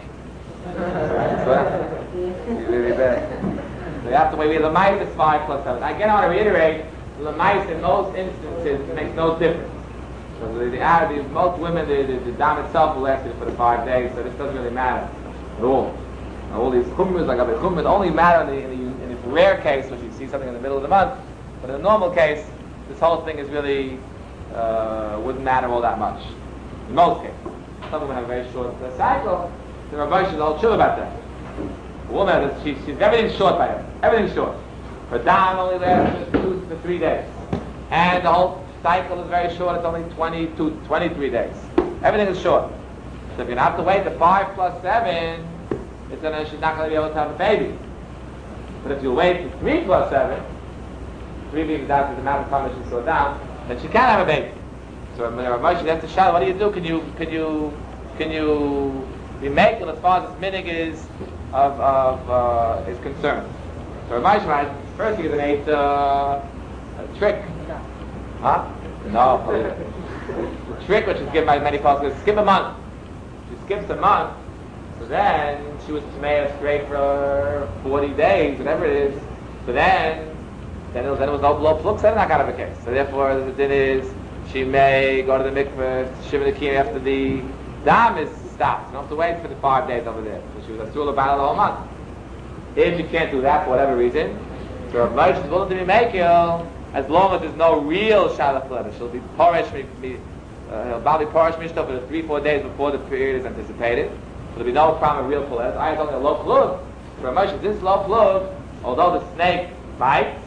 Really bad. So you have to wait. The mice is 5 plus 7. Again, I want to reiterate, the mice in most instances makes no difference. So most women, the dam itself will last for the 5 days, so this doesn't really matter at all. All these chumras, like other chumras, only matter in the rare case, which you see something in the middle of the month. But in the normal case, this whole thing is really wouldn't matter all that much. In most cases, some women have a very short cycle. The Rav is all chill about that. A woman, she's everything's short by her. Everything's short. Her dam only lasts 2 to 3 days, and the whole cycle is very short. It's only 23 days. Everything is short. So if you have to wait the 5 plus 7, she's not going to be able to have a baby. But if you wait for 3 plus 7, 3 being exactly the amount of time that she's slowed down, then she can have a baby. So when Rav Moshe has to shout, what do you do? Can you be making as far as this minig is concerned? So Rav Moshe writes, first he gives a trick. Huh? No. The trick which is given by many poskim is skip a month. She skips a month, so then she was Tamei straight for 40 days, whatever it is. So then it was no blow plug, so not kind of a case. So therefore the din is she may go to the mikveh, shiva the after the dam is stopped. You don't have to wait for the 5 days over there. So she was a sula battle the whole month. If you can't do that for whatever reason, so Rav Moshe is willing to be makil, as long as there's no real shalach letter. She'll be porish, he'll probably porish mishto for the 3-4 days before the period is anticipated. So there'll be no problem of real polet. I have only a low plug. For Rav Moshe, this low plug, although the snake bites,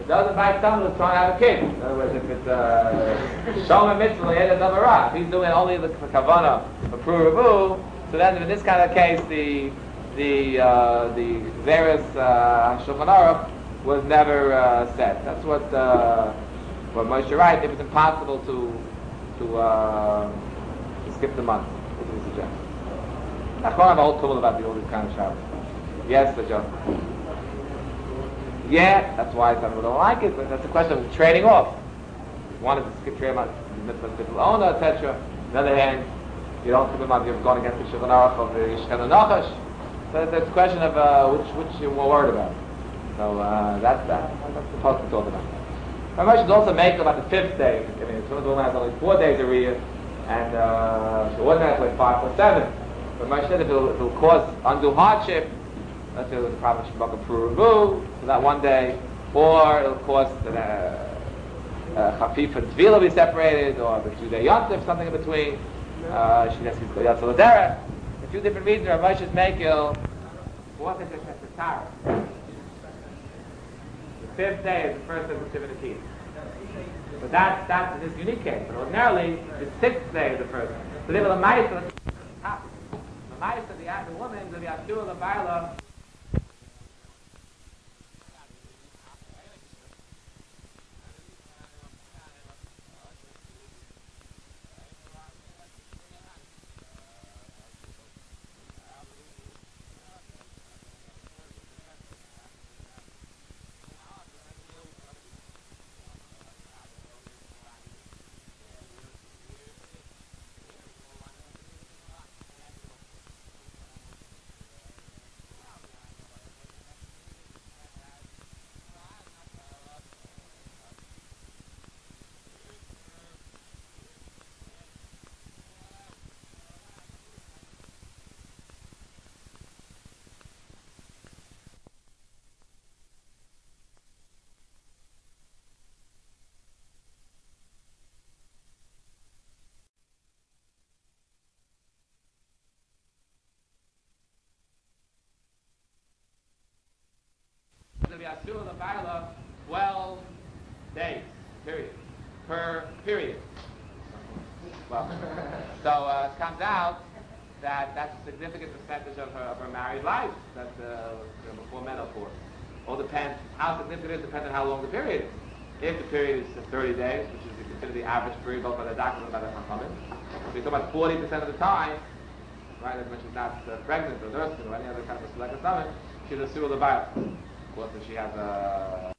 doesn't invite someone who's trying to have a kid. In other words, if it's Shoma Mitzvah, Yeda Davara, if he's doing only the Kavanah, the Pru Rabu, so then in this kind of case, the Zeres Shulchan Aruch was never said. That's what Moshe writes. If it's impossible to skip the month, what do we suggest? I can't have a whole tool about all these kind of Shabbos. Yes, John. Yeah, that's why some people don't like it, but that's a question of trading off. You wanted to skip trade month, owner, etc. On the other hand, you don't skip a month, you've gone against the Shulchan Aruch of the Yishkan Nachash. So it's a question of which you're more worried about. So that's the post we talked about. Ramesh should also make about the fifth day. I mean, the woman has only 4 days a year, and she ordinarily like 5 plus 7. But Ramesh said if it'll cause undue hardship, let's say the Prophet should make a Pru Rabu for that 1 day, or it'll cause Chafif and Tvila be separated, or the 2-day Yontif, something in between. She has to go Yatzal Adera. A few different reasons Ramesh should make it. What is it? The Tara. The 5th day is the first of the Shivin Akid. But that's this unique case. But ordinarily, the 6th day is the first. So they were the Ma'isa. The Ma'isa, the woman, the Yashua, the Baila. The Yashua, the Baila, 12 days, period. Per period. Well, so it comes out that that's a significant percentage of her married life, that's before menopause. All depends, how significant it is depends on how long the period is. If the period is 30 days, which is considered the average period both by the doctor and by the Chachamim, we talk about 40% of the time, right, as when she's not pregnant or nursing or any other kind of selective summon, she's a Surah Leviah. Of course, if she has a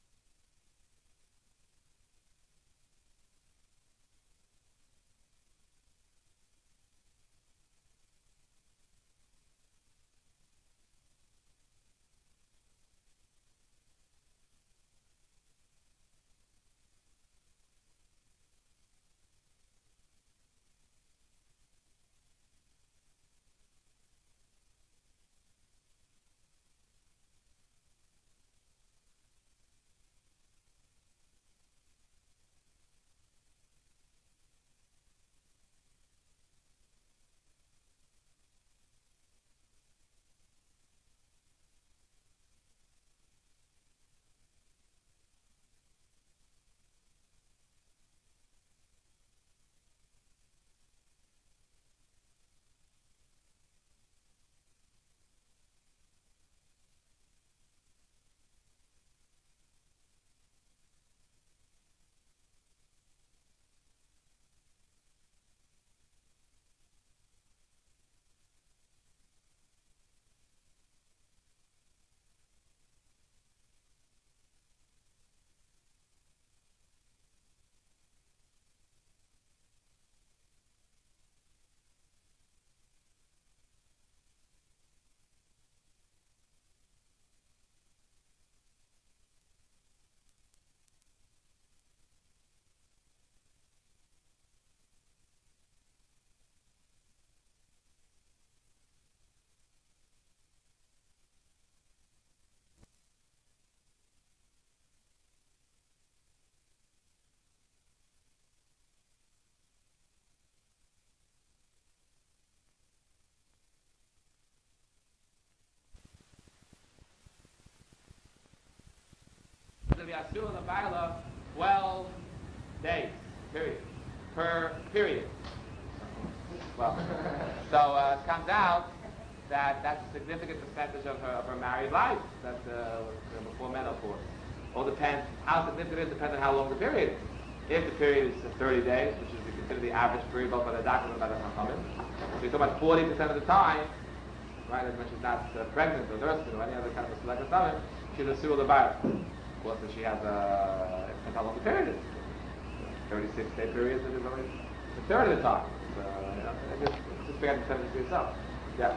should be asur l'bayla 12 days, period. Per period. Well, so it comes out that that's a significant percentage of her married life. That's before menopause. All depends how significant it is, depends on how long the period is. If the period is 30 days, which is considered the average period both by the doctor and by the Chachamim, so you're talking about 40% of the time, right, as when she's not pregnant or nursing or any other kind of selective stomach, she's a suitable buyer. Of course, if she has it depends how long the period is. 36-day periods, it is only a third of the time. So, just figure out the percentage for yourself. Yeah.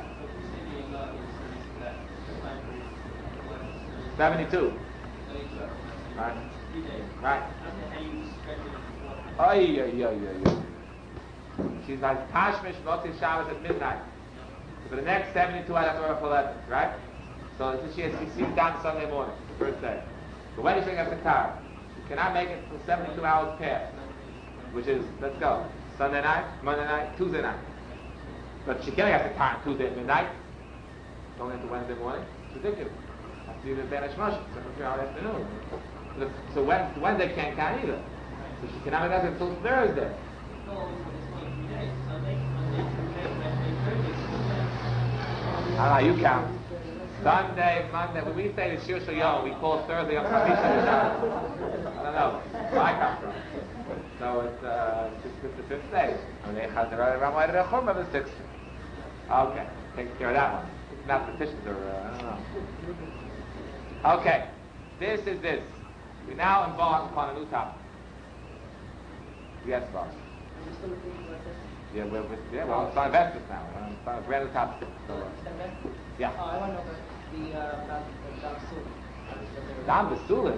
72. Right. Right. She's like Tashmish Motzi Shabbos at midnight. So for the next 72 hours, Torah for 11, right? So she sees down Sunday morning, the first day. But when is she going to have you cannot make it for 72 hours past, which is, let's go, Sunday night, Monday night, Tuesday night. But she can't have the time Tuesday at midnight, going into Wednesday morning. It's ridiculous. Has to be the Banish Moshe, 73 hours afternoon. So Wednesday can't count either. So she cannot make that until Thursday. I don't know, you count. Sunday, Monday, when we say the Shir Shayom, we call Thursday Yom Chavish Shabbos. I don't know where I come from. So it's the fifth day. And they have the Ramah Rechum of the sixth. Okay, take care of that one. Mathematicians are, I don't know. Okay, this is this. We now embark upon a new topic. Yes, boss. Yeah, we're on investors now. We're on a brand new topic. So, yeah. I want to know about the Dam Basulim.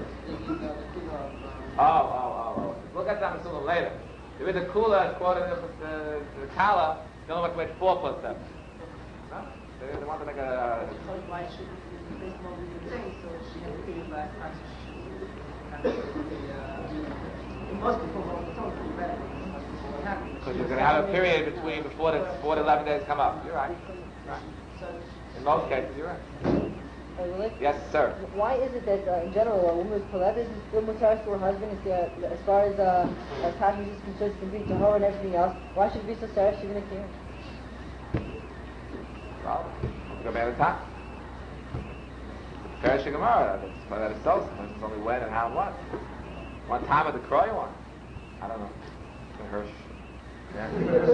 Oh. We'll get Dam Basulim later. There is a Kula, it's quoted in the Kala, they only want to wait 4 plus 7. No? They want to make a... Why should this moment be the same? So she has to be like, most people won't talk to you better. Because you're going to have a period before the 11 days come up. You're right. In most cases, you're right. Yes, sir. Why is it that in general a woman's palette is still mutar to her husband as far as attachment is concerned, it's complete to her and everything else? Why should it be so sad she's going to care? Well, go back to the top. Perish Gemara. That's why that is so. It's only when and how and what. One time of the Kroy one. I don't know. The Hirsch. Yeah.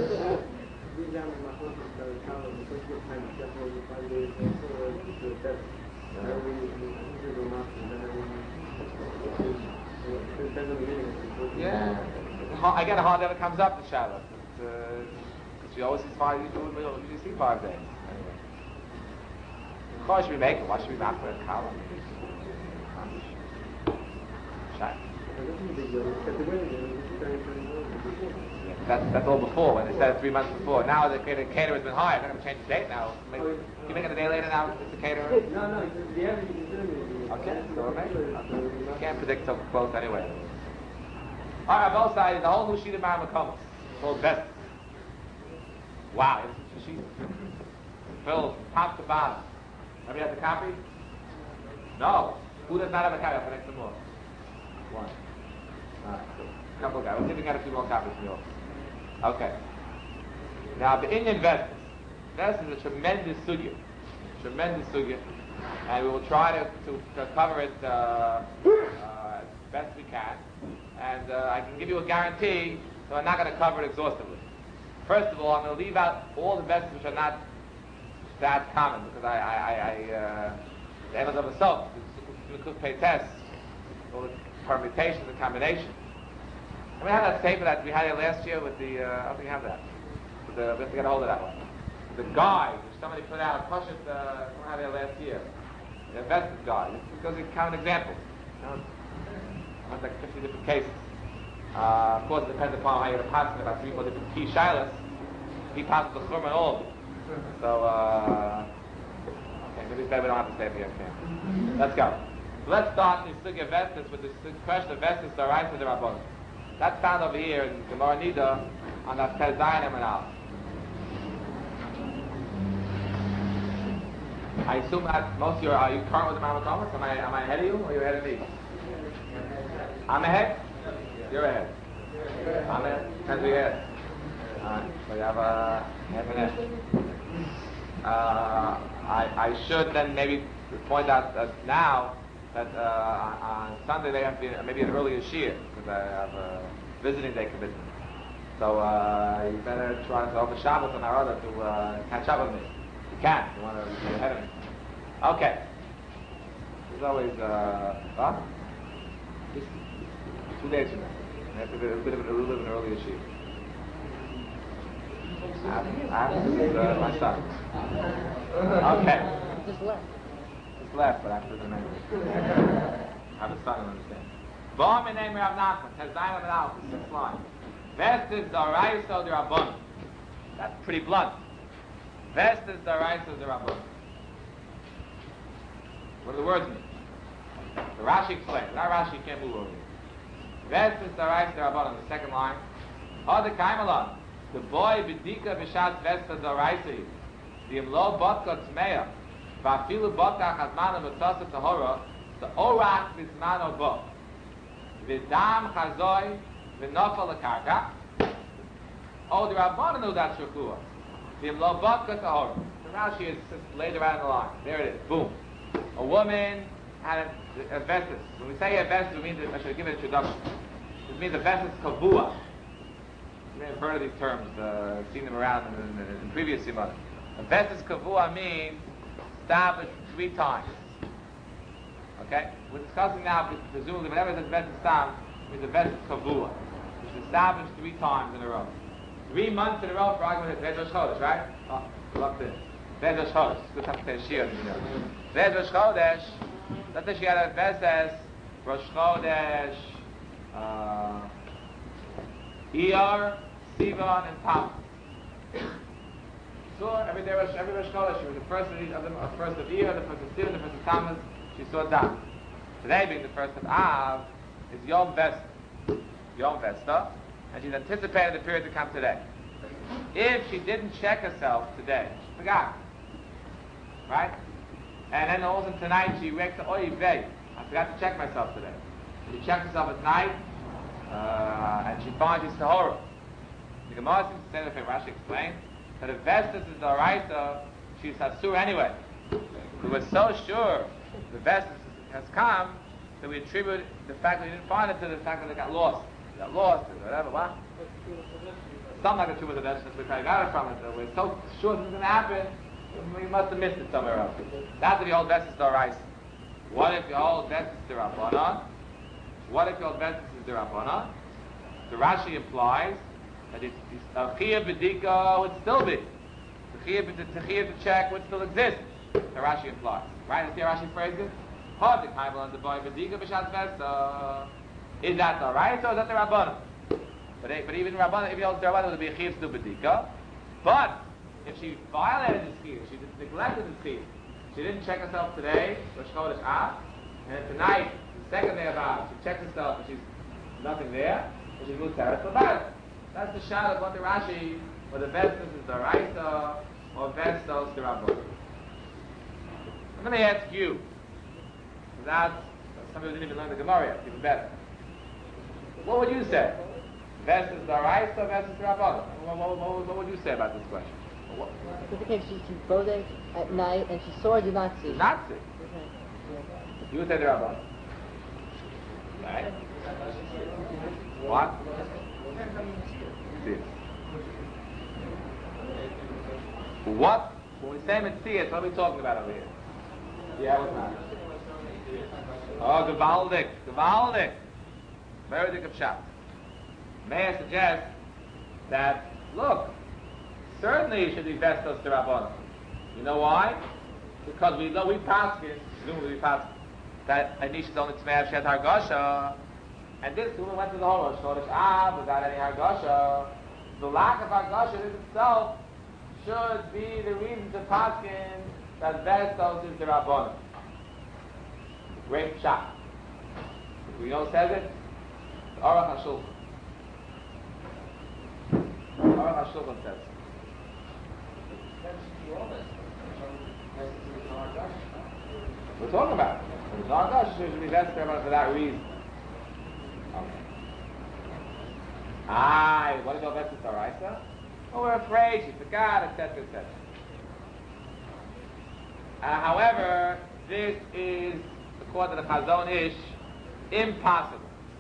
Yeah. I get a hard never comes up to Shabbos. Because you always see 5 days. You see 5 days. Anyway. Why should we make it? Why should we not put a column? Shy. That's all before, when they said 3 months before. Now the caterer has been hired. They're going to change the date now. Can you make it a day later now? It's the caterer? No, the average is Okay, so we'll make it. You can't predict so close anyway. Alright, on both sides, the whole new sheet of Ma'amakomos. Called Best. Wow, she's filled top to bottom. Have you had the copy? No. Who does not have a copy? I'll connect some more. One. Alright, a couple of guys. We'll see if we can get a few more copies from you. Okay. Now, the Indian Vestas. Vestas is a tremendous sugya. And we will try to cover it as best we can. And I can give you a guarantee that I'm not going to cover it exhaustively. First of all, I'm going to leave out all the Vestas which are not that common, because the end of itself, the cook pay tests, all the permutations and combinations. And we have that statement that we had it last year with the, I don't think we have that. We have to get a hold of that one. The guide, which somebody put out, Pashut, we had it last year. The investment guide. Because it's kind of an example. It's like 50 different cases. Of course, it depends upon how you're passing about 3 or 4 different key shilas. He passes the chum and all of them. So, okay, maybe it's better we don't have to stay here. Okay. Let's go. So let's start the Sugya Vestas with the question of Vestas Daraisa de Rabbon. That's found over here in Gemara Nida on that Pez Zayin and Aleph. I assume that most of you are you current with the Ma'amakomos? Am I ahead of you or are you ahead of me? I'm ahead? You're ahead. I'm ahead? Depends who you're ahead. Alright, so you have a half an hour. I should then maybe point out that now that on Sunday they have to be maybe an earlier shiur because I have a visiting day commitment. So you better try to over Shabbos and our other to catch up with me. You can. You want to be ahead of me. Okay. There's always just 2 days from now. I have to be a little bit of an earlier shiur. I have to visit my son. Okay. Just left. Just left, but after the name. I have a son and understand. Ba'am in name Rav Nachman. Tezayin Amid Alpha. 6th line. Vestis D'Oraisa D'Rabbanan. That's pretty blunt. Vestis D'Oraisa D'Rabbanan. What do the words mean? The Rashi explains. Without Rashi, you can't move over here. Vestis D'Oraisa D'Rabbanan. The 2nd line. Ode Kaimalon. The boy B'dika B'Shas Vestis D'Oraisa. The Imlo Botka Tmeya. Va'afilu Botka Chazmana B'Tasa Tahora. The Orak B'Zmano Bo. V'dam Chazoi. V'nofal L'Karka. Oh, the Rabbanan knew that's Shekua. The Imlo Botka Tahora. The Rashi is later out in the line. There it is. Boom. A woman had a vestis. When we say a vestis, it means I should give an introduction. It means a vestis kavua. You may have heard of these terms, seen them around in previous simanim. A vestis kavua means established 3 times. Okay? We're discussing now, presumably, whenever it says vestis tam, it means a vestis kavua, which is established 3 times in a row. 3 months in a row for argument is Rosh Chodesh, right? Oh, look this. There's Rosh Chodesh. It's good time to say Shir, you know. There's Rosh Chodesh. Let's say she had a Vestes, Rosh Chodesh, Iyar, Sivan, and Tam. So every Rosh Chodesh, she was the first of Iyar, the first of Sivan, the first of Tammuz. She saw Dam. Today, being the first of Av, is Yom Vesta. Yom Vesta, and she's anticipated the period to come today. If she didn't check herself today, she forgot. Right? And then all of a sudden tonight she wakes up, I forgot to check myself today. She checks herself at night, and she finds she's tahora. The Gemara seems to say that Rashi explained that if Vestas is the Araisa, she's Hasur anyway. We were so sure the Vestas has come that we attribute the fact that we didn't find it to the fact that it got lost. It got lost or whatever, what? Something like a true with the Vestas, we kind of got it from it. So we're so sure this is going to happen, we must have missed it somewhere else. That's if you hold Vestas to Araisa. What if you hold Vestas to Rabbanan? What if you hold Vestas to Rabbanan? The Rashi implies that a Chiyah B'dika would still be. The Chiyah to check would still exist. The Rashi implies. Right? You see how Rashi phrased it? Hodik Haibel on the boy B'dika B'Shat Vesta. Is that the Araisa or is that the Rabbanan? But even Rabbanan, if you hold the Rabbanan, it would be a Chiyah to B'dika. But if she violated the Chiyah, she neglected the Chiyah, she didn't check herself today, Rosh Chodesh Av, and tonight, the 2nd day of Av, she checks herself and she's nothing there, and she moves Teres Labat. That's the shot of what the Rashi, whether Vestas is the Raisa or Vestas the Rabbanan. I'm going to ask you, some people didn't even learn the Gemara yet, even better. What would you say? Vestas the Raisa or Vestas the Rabbanan? What would you say about this question? Just in case she goes there at night and she saw or did not see. Did not see. Okay. You would say the Rabbanan. Right? What? See. What? When we say Metzias, what are we talking about over here? Yeah, what's that? Oh, Gevaldik. Gevaldik. Very big of shot. May I suggest that, look, certainly it should be Vestas to Rabbanan. You know why? Because we know we paskin, presumably we paskin, that Anisha's only Tzmeah she had Hargasha, and this woman went to the whole Rosh Chodesh Av without any Hargasha. The lack of Hargasha in itself should be the reason to paskin that Vestas is the Rabbanan. Great shot. We know says it? The Aruch HaShulchan. Aruch HaShulchan says it. We're talking about it. It's not Hargasha, should be Vestas for that reason. What about Vestas Daraisa? Oh, we're afraid, she forgot, etc., etc. However, this is, according to the Chazon Ish, impossible.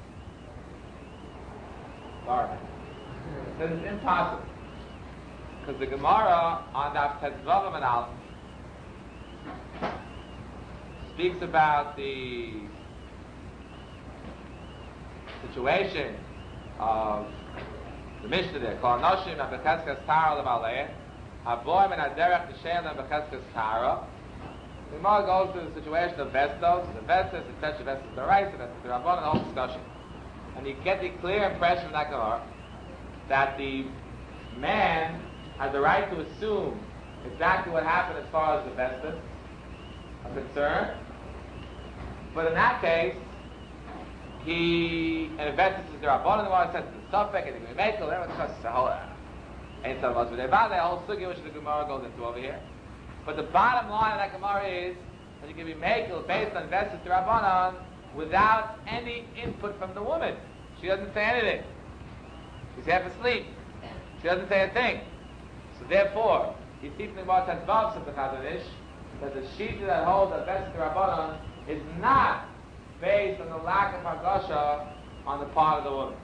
Alright. This is impossible. Because the Gemara on Daf Tezvavam and Aleph speaks about the situation of the Mishnah there. Kol Noshim Becheskes Tara Lemaleh Avoim and Aderech Nishelim Becheskes Tara. The Gemara goes through the situation of Vestos, the Vestos, etc., Vestos Daraisa, Vestos Rabbanan, the whole discussion. And you get the clear impression from that Gemara that the man has the right to assume exactly what happened as far as the Vestos are concerned. But in that case, and the Vestos is the Rabbanan, the Gemara says it's a Suffolk, and the Mekel, everyone discusses the whole sugya which the Gemara goes into over here. But the bottom line of that Gemara is that you can be Mekel based on Vestos to Rabbanan without any input from the woman. She doesn't say anything. She's half asleep. She doesn't say a thing. So therefore, you see from the Gemara Tezvav of the Chazon Ish that the Shita that holds that Vestos to Rabbanan is not based on the lack of Hargasha on the part of the woman.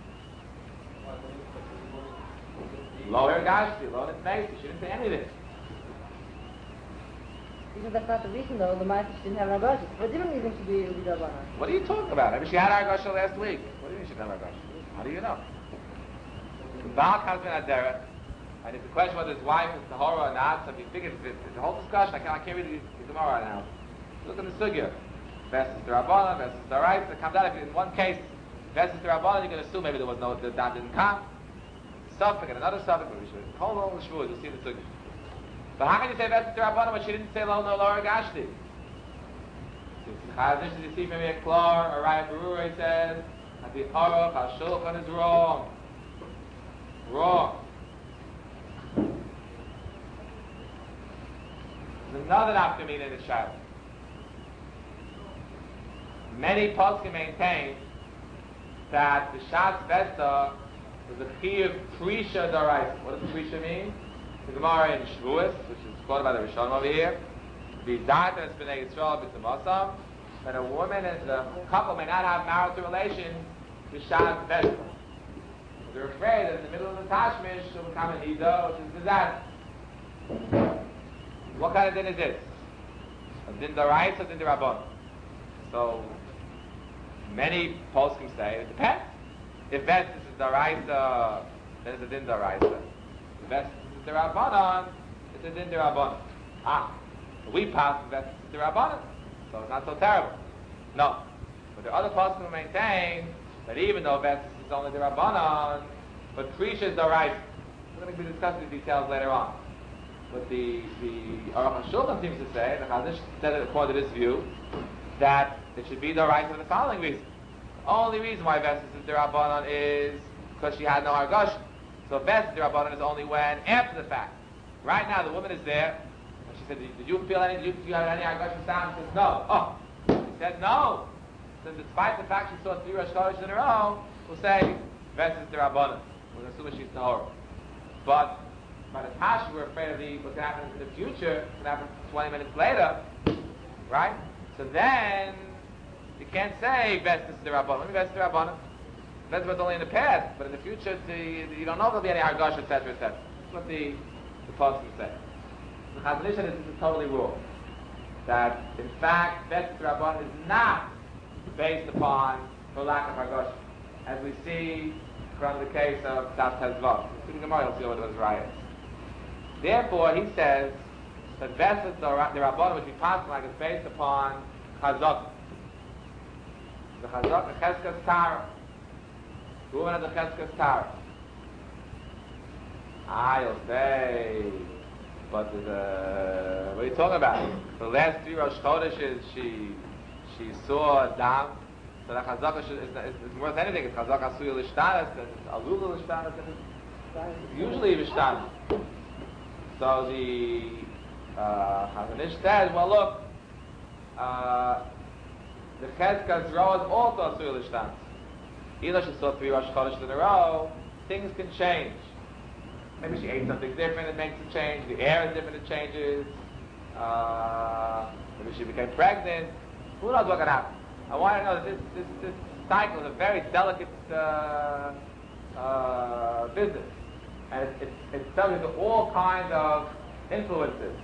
Lo Hargashti, Lo Nitmesi, she didn't say anything. Because that's not the reason, though. The Ma'aseh didn't have an Argasha. For a different reason should be Rabbanan. What are you talking about? Maybe she had Argasha last week. What do you mean she didn't have Argasha? How do you know? The Baal comes in Adera, and it's a question whether his wife is Tahora or not. So if you think it's a whole discussion, I can't read the Gemara right now. Look at the Sugya. Vestos to Rabbanan, Vestos to Daraisa. It comes out if in one case, Vestos to Rabbanan, you can assume maybe there was no, the dam didn't come. Suffolk and another Suffolk, but we should hold on the Shvuah, you'll see the Sugya. But how can you say Vestos to Rabbanan when she didn't say Lo Hargashti? Chazon Ish, you see maybe a Klor, or Raya Berurah, he says, that the Aruch HaShulchan is wrong. Wrong. There's another nafkamina in the Shaila. Many poskim maintain that the Shatz Vesta is a Chiyuv Prisha Daraisa. What does Prisha mean? The Gemara in Shavuos, which is quoted by the Rishonim over here, V'zayta es b'nei Yisrael b'tamasam, that a woman and the couple may not have marital relations with Shatz Vesta. They're afraid that in the middle of the Tashmish she'll become an Ida, which is disaster. What kind of din is this? A din Daraisa or din Rabbanan? So, many poskim say, it depends. If Vestos is Daraisa, then it's a din Daraisa. If Vestos is Rabbanan, it's a din Rabbanan. We pass Vestos is Rabbanan, so it's not so terrible. No. But the other poskim maintain that even though Vestos is only the Rabbanan, but Prisha is Daraisa. We're going to be discussing the details later on. But the Aruch HaShulchan seems to say, the Chazon Ish said it according to this view, that it should be Daraisa for the following reason. The only reason why Vestos is Darabanan is because she had no Hargasha. So Vestos Darabanan is only when after the fact. Right now the woman is there, and she said, did you feel any, did you have any Hargasha sound? She says, no. Oh. She said, no. So despite the fact she saw 3 Rosh Chodesh in a row, we'll say Vestos Darabanan. We'll assume she's Tahora. But by the Tasha, we're afraid of what's going to happen in the future. It's going to happen 20 minutes later. Right? So then, you can't say Vestos is the Rabbanan. Let me Vestos is the Rabbanan. Vestos was only in the past, but in the future, you don't know if there'll be any Hargasha, etc., etc. That's what the Poskim say. The Chazon Ish said this is totally wrong. That, in fact, Vestos is the Rabbanan is not based upon the lack of Hargasha. As we see from the case of Daf Tezvav. In the Gemara, you'll see what was right. Therefore, he says that Vestos the Rabbanan, which we pass like, is based upon Chazak. The Chazak, the Cheskas Tara. The woman of the Cheskas Tara. You'll say, but what are you talking about? The last 3 Rosh Chodeshes, she saw Dam. So the Chazaka is worth anything. It's Chazaka Suya Lishtanas, and it's Alula Lishtanas, and it's usually Lishtanas. So the Chazon Ish says, well look, the Cheskas Roa is also Suya Lishtanas. even though she saw 3 Rosh Chodesh in a row, things can change. Maybe she ate something different, it makes a change. The air is different, it changes. Maybe she became pregnant. Who knows what can happen? I want to know that this cycle is a very delicate business. And it's subject to all kinds of influences.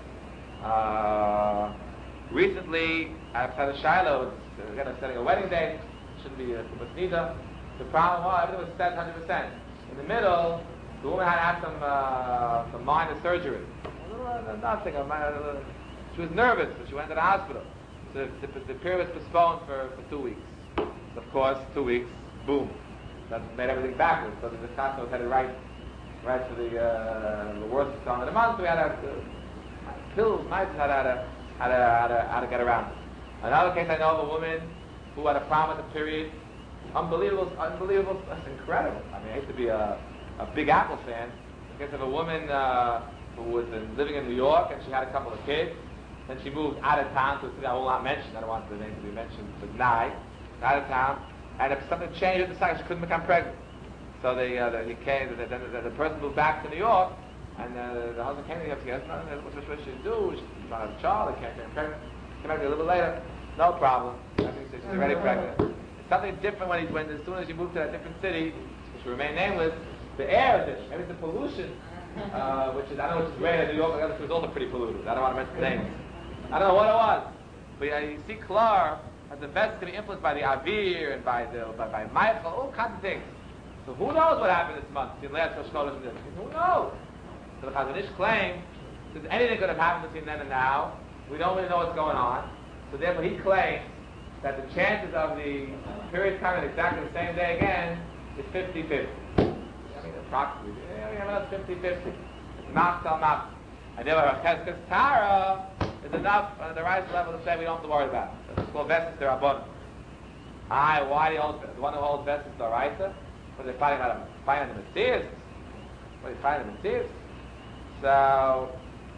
Recently, I've had a Shiloh, again, setting a wedding date, shouldn't be a Nida. The problem was, everything was set 100%. In the middle, the woman had to have some minor surgery. Nothing. She was nervous, so she went to the hospital. So the period was postponed for 2 weeks. Of course, 2 weeks, boom. That made everything backwards. So the Chasna was headed right to the worst time of the month. We had pills, medicine, how to get around it. Another case, I know of a woman who had a problem with the period. Unbelievable. That's incredible. I mean, I hate to be a Big Apple fan. In case of a woman who was living in New York and she had a couple of kids. Then she moved out of town to a city I will not mention. I don't want the name to be mentioned, but out of town. And if something changed with the cycle, she couldn't become pregnant. So the person moved back to New York, and the husband came to the house. What should she do? She's trying to have a child. They can't get pregnant. Came back a little bit later. No problem. I think she's already pregnant. It's something different when as soon as you move to that different city, which will remain nameless, the air is different. Maybe it's the pollution, which is, I don't know which is great in New York, but it's also pretty polluted. I don't want to mention names. I don't know what it was. But you see Klar, as the vest can be influenced by the Avir and by Michael, all kinds of things. So who knows what happened this month? Who knows? So the Chazon Ish claims that anything could have happened between then and now. We don't really know what's going on. So therefore he claims that the chances of the period coming exactly the same day again is 50-50. I mean, approximately. We have another 50-50. It's Mach Tal Mach. And therefore Cheskes Tara is enough on the right level to say we don't have to worry about it. So it's called Vestes Derabbanan. Why the one who holds Vestes Doraisa? What are they fighting on the Messias? What are they fighting on the Messias? So,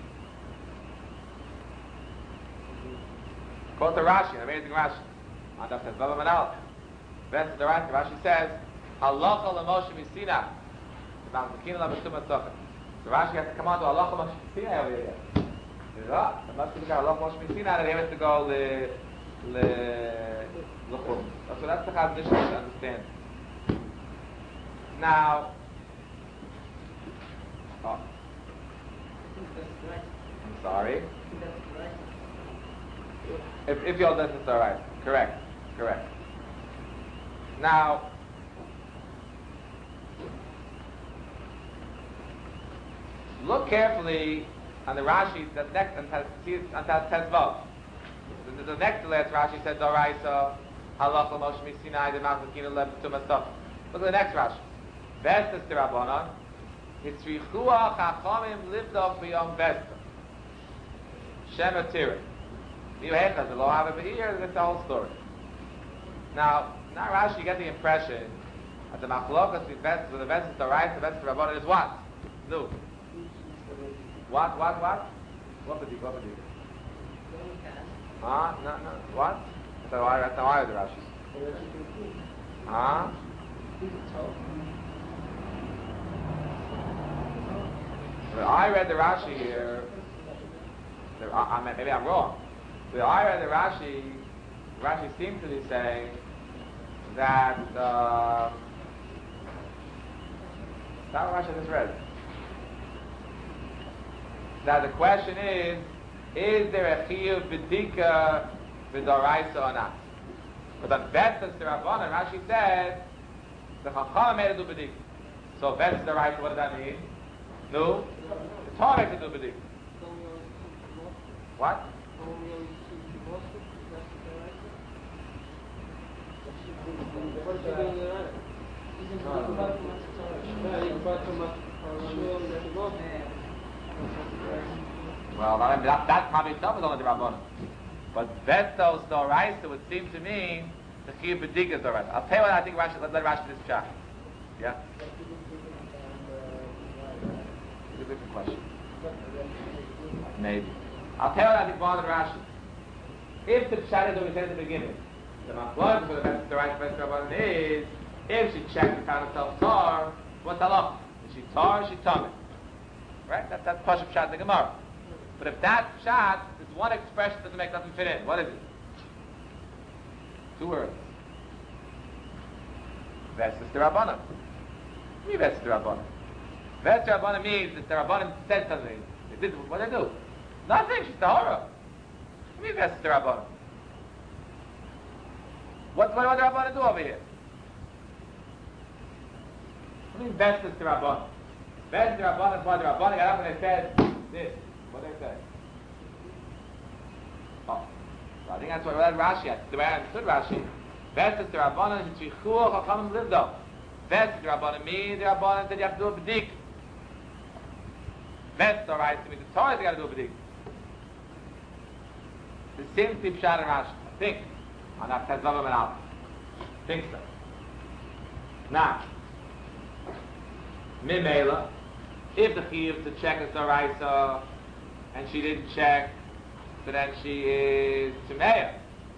quote the Rashi, an amazing Rashi. On Daf Tes Vav Manal. Vestes Doraisa, Rashi says, Halacha l'Moshe Misina. So Rashi has to come on to Halacha l'Moshe Misina over here. The must be Allah Moshe Misina that he has to go l'chum. So that's the Chazon Ish to understand. Now, I'm sorry. If you're this is all right, correct. Now, look carefully on the Rashi that's next on Tezvav. The next to last Rashi said Doraisa Halacha Moshe Misinai Demavakina Leb Tumasaf. Look at the next Rashi. Vestes Derabbanan Hitzrichua Chachamim Livdov B'Yom Vesta Shema Tireh. You hechas the lo have it here. That's the whole story. Now Rashi, you get the impression that the machlokas with the Vestes Doraisa, the Vestes Derabbanan is what? No. What? What would you? No. What? That's how I read the Rashi. Well, I read the Rashi here. Maybe I'm wrong. But I read the Rashi seems to be saying that that's what Rashi just read. Now the question is there a chiyuv b'dika v'doraisa or not? But on Vestes Derabbanan, Rashi said the Chacham made it do b'dika. So Vestes Doraisa, what does that mean? No, the Torah makes it do b'dika. What? Well, that probably itself is only the Rabbanan. But Vestos Doraisa would seem to mean the Chiyuv B'dika is Doraisa. I'll tell you what I think Rashi, let Rashi this chat. Yeah? It's a different question. Maybe. I'll tell you what I think bothered Rashi. If the chat is what we said at the beginning, the Machlokes for the Vestos Doraisa, Vestos Rabbanan is, If she checked and found herself tar, what's halacha? Is she tar or is she tummy? Right? That's Pashup Pshat in the Gemara. But if that Pshat, this one expression doesn't make nothing fit in, what is it? 2 words. Vesses D'Rabbanan. What do you mean Vesses D'Rabbanan? Vesses D'Rabbanan means that the Rabbanan said something. They did, what did they do? Nothing, she's Tahara. What do you mean Vesses D'Rabbanan? What do the Rabbanan do over here? What do you mean Vesses D'Rabbanan? Vesses D'Rabbanan, what the Rabbanan got up and they said this. What did they say? Oh. So I think that's what I read Rashi. The way I understood Rashi. Vesses D'Rabbanan Sh'tzichuah Chachamim Livdo. Vesses D'Rabbanan means the Rabbanan said you have to do a b'dik. Vesses alright to me. The Torah you got to do a b'dik. The same thing Pshat and Rashi. Think. On that Tezvavam and Alpha. Think so. Now, Mimela, if the Chiyuv to check is Doraisa, and she didn't check, so then she is Tumeya.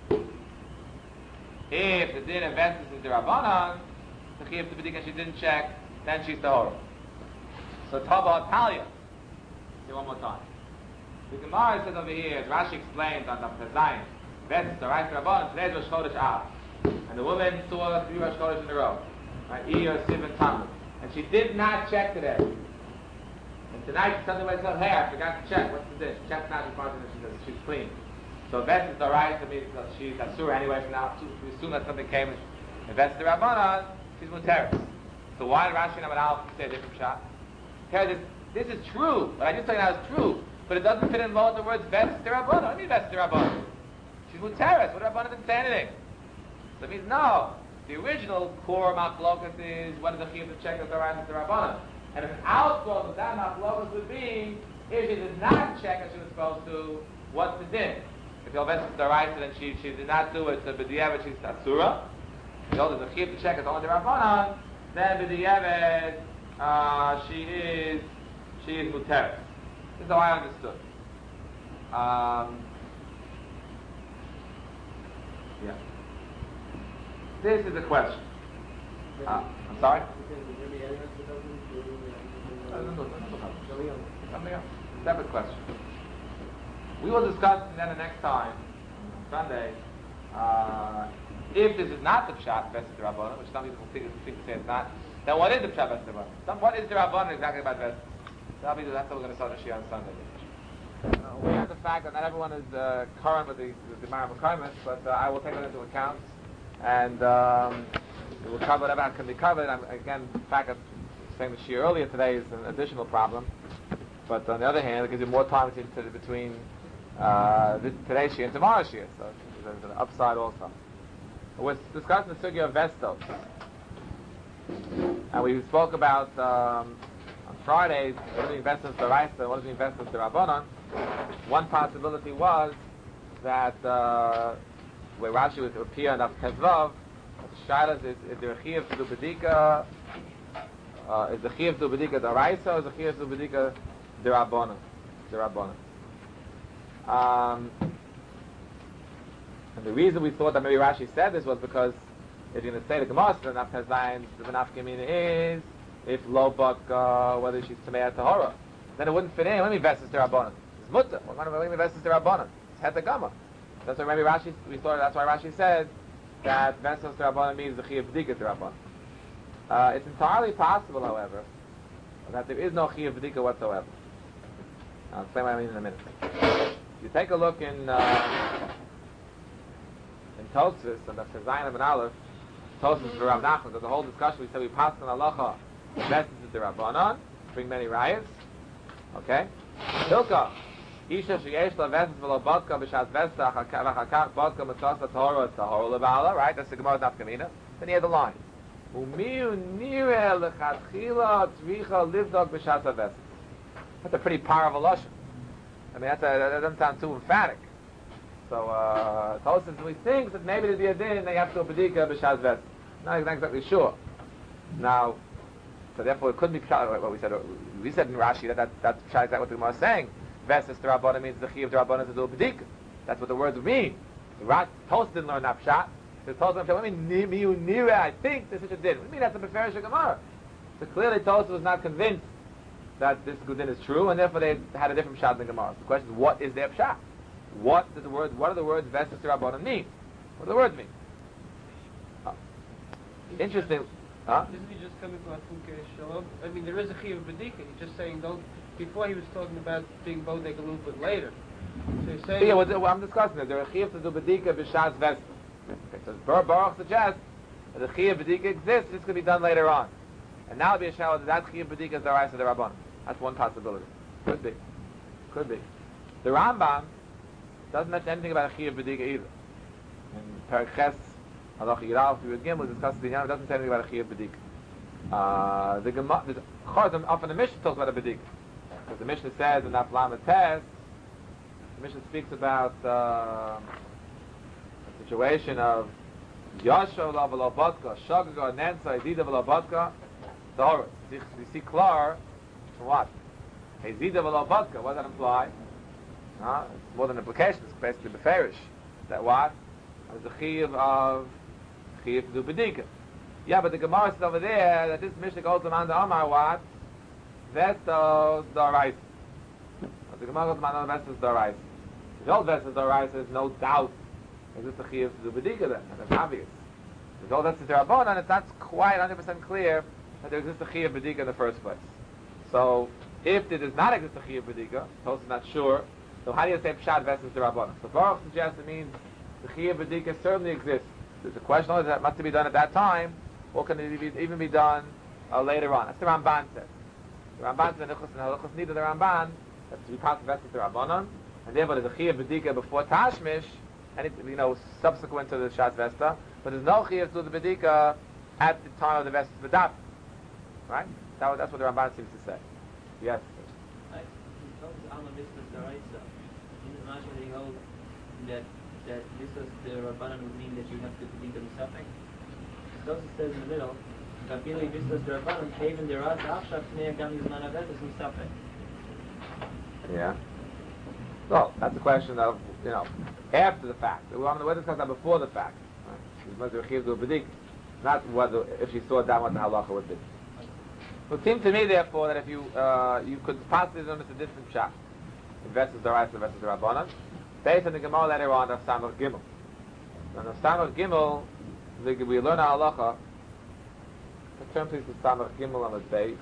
If the din invests in the Rabbanan, the Chiyuv to B'dik and she didn't check, then she's Tahora. So Taba Talia. Say one more time. The Gemara says over here, as Rashi explains on the Pezayin, Vesses Doraisa Rabbanan, today's Rosh Chodesh Av. And the woman saw 3 Rosh Chodesh in a row. Right? Iyar, Siv, and Tammuz. And she did not check today. And tonight she suddenly wakes up, hey, I forgot to check. What's the dish? She checks out, she says she's clean. So Vesses Doraisa means she's Asura anyway from now. As soon as something came and Vesses Rabbanan, she's Muteris. So why did Rashi and Amal say a different shot? This is true. What I just told you now is true. But it doesn't fit in well with the words Vesses Rabbanan. What do you mean Vesses Rabbanan? She's Muteris. What Rabbanan didn't say anything. So it means no. The original core machlokas is what is the chiyuv to check as Doraisa to Rabbanan. And if an outgrowth of that machlokas would be if she did not check as she was supposed to, what's the din? If you're Vesses Doraisa and she did not do it, so b'diavad she's Asura. You know, there's a chiyuv to check as only the Rabbanan. Then b'diavad she is Muteris. This is how I understood. Yeah. This is the question. I'm sorry? Something else. Separate question. We will discuss then the next time, Sunday, if this is not the Pshat Vesses D'Rabbanan, which some people think to say it's not, then what is the Pshat Vesses D'Rabbanan? What is the D'Rabbanan exactly about Vesses? That's what we're going to start the Shia on Sunday. We have the fact that not everyone is current with the Maram Karmas, but I will take that into account. And we'll cover whatever can be covered. Again, the fact that saying the Shia earlier today is an additional problem. But on the other hand, it gives you more time between today's Shia and tomorrow's Shia. So there's an upside also. We're discussing the sugya of Vestos. And we spoke about on Fridays what is the Vestos D'Oraisa and what is the Vestos D'Rabbanan. One possibility was that where Rashi would appear in Tezvav, the Shailas is the Chiyuv to do B'dika, is the Chiyuv to do B'dika D'Oraisa or is the Chiyuv to do B'dika D'Rabbanan? And the reason we thought that maybe Rashi said this was because if you're going to say the Gemara says enough Tezayin, the Benafkamina is if lo baka, whether she's Tamei Tahora, then it wouldn't fit in. What do you mean Vesses D'Rabbanan? It's Mutta. What do you mean Vesses D'Rabbanan? It's Hetagama. That's why maybe Rashi, we thought that's why Rashi said that Vesses D'Rabbanan means the Chiyuv B'dika D'Rabbanan. It's entirely possible, however, that there is no Chiyuv B'dika whatsoever. I'll explain what I mean in a minute. If you take a look in Tosfos and the Zayin and Aleph, Tosfos for Rav Nachman, there's a whole discussion. We said we passed on halacha Vesses D'Rabbanan, bring many rayas. Okay? Hilka. Isha sheyesh la vesses v'lo bodka b'shas vesta v'chakach bodka mitzvasa tahora tahora levala. Right? That's the Gemara's nafkamina. Then you have the line. Umiu nireh lechatchila tzricha livdok b'shas vesses. That's a pretty powerful lashon. I mean, that doesn't sound too emphatic. So, Tosfos we think that maybe to be a din they have to do b'dika b'shas vesses. Not exactly sure. Now, so therefore it couldn't be what we said. We said in Rashi that's exactly what the Gemara is saying. Vesses D'Rabbanan means the Chiyuv D'Rabbanan to do a b'dika. That's what the words mean. Tosfos didn't learn that pshat. The Tosfos said, "What do you mean you knew it? I think this is a din." What do you mean that's a beferish Gemara? So clearly, Tosfos was not convinced that this Gudin is true, and therefore they had a different pshat than Gemara. So the question is, what is their pshat? What are the words Vestas Rabbanon mean? What do the words mean? Interesting. Huh? Isn't he just coming from Afuke Shalom? I mean, there is a Chiyuv B'dika. He's just saying, don't. Before he was talking about being Bodek a little bit later. So he's saying. Yeah, well, I'm discussing it. There are Chiyuv to do B'dika B'Shas Vestas. Okay, so Baruch suggests that the Chiyuv B'dika exists. This could be done later on, and now it'll be a shadow that Chiyuv B'dika is the Raisa the Rabbanon. That's one possibility. Could be. The Rambam doesn't mention anything about a Chiyuv B'dika either. In Perek Ches, Halach Yidal, Yud Gimel, discusses the Inyan, it doesn't say anything about a Chiyuv B'dika. The Chazam, often the Mishnah talks about a B'dika. Because the Mishnah says in that Lamed Tes, the Mishnah speaks about a situation of Yasha v'lo vodka, Shagaga, Nensa, Ezida v'lo vodka, Tahorah. We see Klar from what? Ezida v'lo vodka, what does that imply? It's more than implication, it's basically beferish. That what? It's the Chiyuv of Chiyuv to do B'dika. Yeah, but the Gemara says over there that this Mishnah goes to Man the Amar what? Vestos Doraisa. The Gemara goes to Man the Vestos Doraisa. The old Vestos Doraisa is no doubt is this a Chiyuv to do B'dika then, and that's obvious. The old Vestos Doraisa, and it's not quite 100% clear that there exists a Chiyuv B'dika in the first place. So, if there does not exist a Chiyuv B'dika, Tos is not sure, so how do you say Pshat Vestos Doraisa? So Baruch suggests it means the Chiyuv B'dika certainly exists. There's a question only that must be done at that time, or can it even be done later on? That's the Ramban says. The Ramban says in Hilchos Nida the Ramban that to be passed Vestos Doraisa, and therefore there's a Chiyuv B'dika before Tashmish, and it, subsequent to the Shas Vesta, but there's no Chiyuv to the B'dika at the time of the Vestas B'daf. Right? That's what the Ramban seems to say. Yes? That this is the Rabbanan would mean that you have to believe the Musafek. It also says in the middle, Kapili Vistas the Rabbanan, Haven the Raz, Achshav, Tnei Gam Yizman Avet is Musafek. Yeah. Well, that's a question of, after the fact. We're discussing that before the fact. Right? Not whether, if she saw down what the halacha would be. It seems to me, therefore, that if you could possibly notice a different shot. Vestas Doraisa and Vestas Rabbanan. Based on the Gemara later on of Samach Gimel. And of Samach Gimel, we learn our halacha. Turn please to Samach Gimel on the base.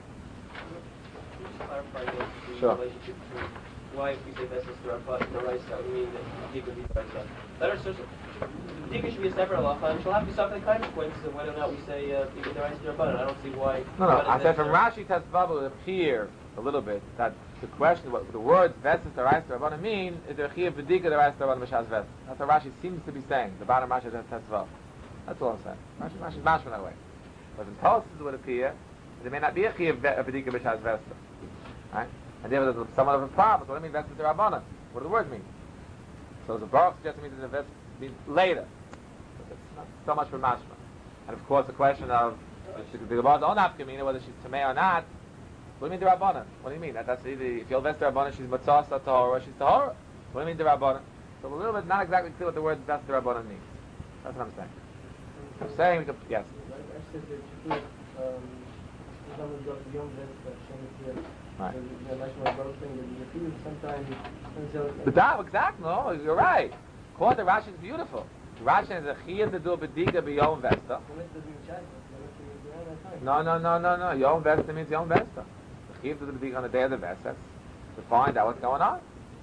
Clarify the Sure. relationship between why if we say Vestas Doraisa, we mean that B'dika be Doraisa. Better so B'dika should be a separate halacha, and she'll have to suffer the consequences of whether or not we say B'dika Doraisa Rabbanan. I don't see why. No, I said from Rashi Tesvav it appear a little bit that the question, what the words Vestas Doraisa Rabbanan mean, is there Chiyuv B'dika Doraisa Rabbanan B'Shas Vestas. That's what Rashi seems to be saying. The bottom Rashi Tesvav. That's all I'm saying. Rashi's mashma that way. But in Tosfos it would appear there may not be a Chiyuv B'dika B'Shas Vestas. Right? And therefore there's somewhat of a problem. So what do you mean Vestas Rabbanan? What do the words mean? So the Baruch suggests it means the Vestas means later. So it's not so much for mashma. And of course the question of the Gemara's own afkamina, whether she's tamei or not. What do you mean the Rabbanan? What do you mean? That's either, if you'll Vestas Rabbanan, she's Matzah Tahorah, she's Tahorah. What do you mean the Rabbanan? So a little bit not exactly clear what the word Vestas Rabbanan means. That's what I'm saying. I'm saying we could, yes. Right. The Dam, exactly. No, you're right. According to Rashi, is beautiful. Rashi is a chiyuv to do a bedika b'yom vesta. No. Yom vesta means yom vesta. The chiyuv to do the bedika on the day of the vesta to find out what's going on.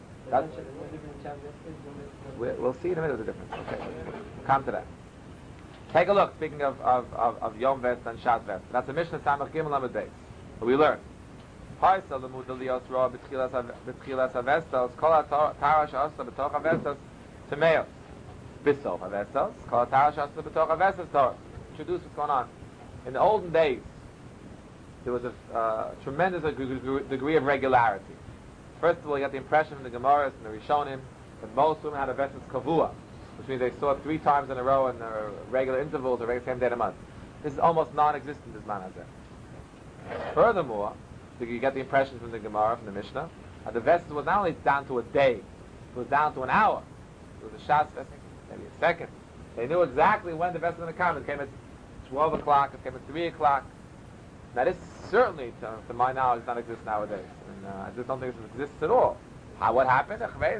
We'll see in a minute the difference. Okay, we'll come to that. Take a look. Speaking of Yom Vesta and Shas Vesta, that's a Mishnah Samach Gimel Lamed Beis. We learn. Paisa lemud lios roa b'tchilas havestos kol ha'tara she'asa b'toch havestos tameos b'sof havestos kol ha'tara she'asa b'toch havestos torah. Introduce what's going on. In the olden days, there was a tremendous degree of regularity. First of all, you got the impression from the Gemaras and the Rishonim that most women had a vestas kavua, which means they saw 3 times in a row in regular intervals or regular same day of the month. This is almost non-existent, this man has there. Furthermore, you get the impression from the Gemara, from the Mishnah, that the vestas was not only down to a day, it was down to an hour. It was a Shas Vestas, maybe a second. They knew exactly when the vessel was going to come. It came at 12 o'clock, it came at 3 o'clock. Now this certainly, to my knowledge, does not exist nowadays. And I just don't think this exists at all. What happened?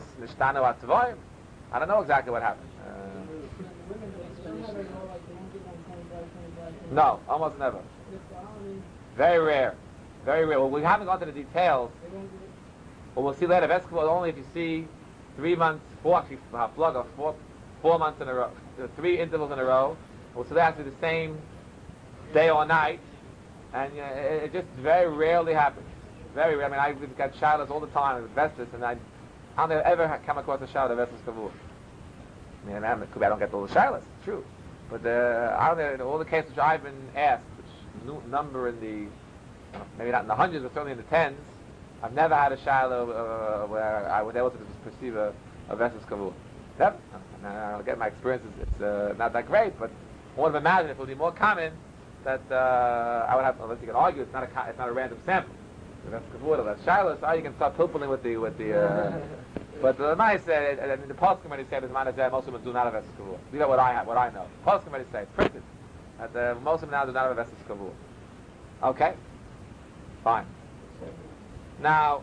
I don't know exactly what happened. No, almost never. Very rare. Very rare. Well, we haven't gone to the details. But we'll see later. Veskavul only if you see 3 months, 4 months in a row, 3 intervals in a row. We'll see that has to be the same day or night. And it just very rarely happens. Very rare. I mean, I've got shilas all the time with Vestas, and I don't think I've ever come across a shilah of Vestas Kavur. I mean, it could be I don't get all the shilas, it's true. But I don't know, in all the cases which I've been asked, which number in the, maybe not in the hundreds, but certainly in the tens, I've never had a shilah where I was able to perceive a Vestas Kavur. Never. Again, my experience it's not that great, but I would have imagined if it would be more common that I would have, unless you can argue, it's not a random sample. That's Kavur, that's shilah, so you can start pilpulling with the but the Ramai said, and the Poskim already said, most of them do not have Vestas Kavur. Leave out what I know. Poskim already say, it's printed, that most of them now do not have Vestas Kavur. Okay? Fine. Now,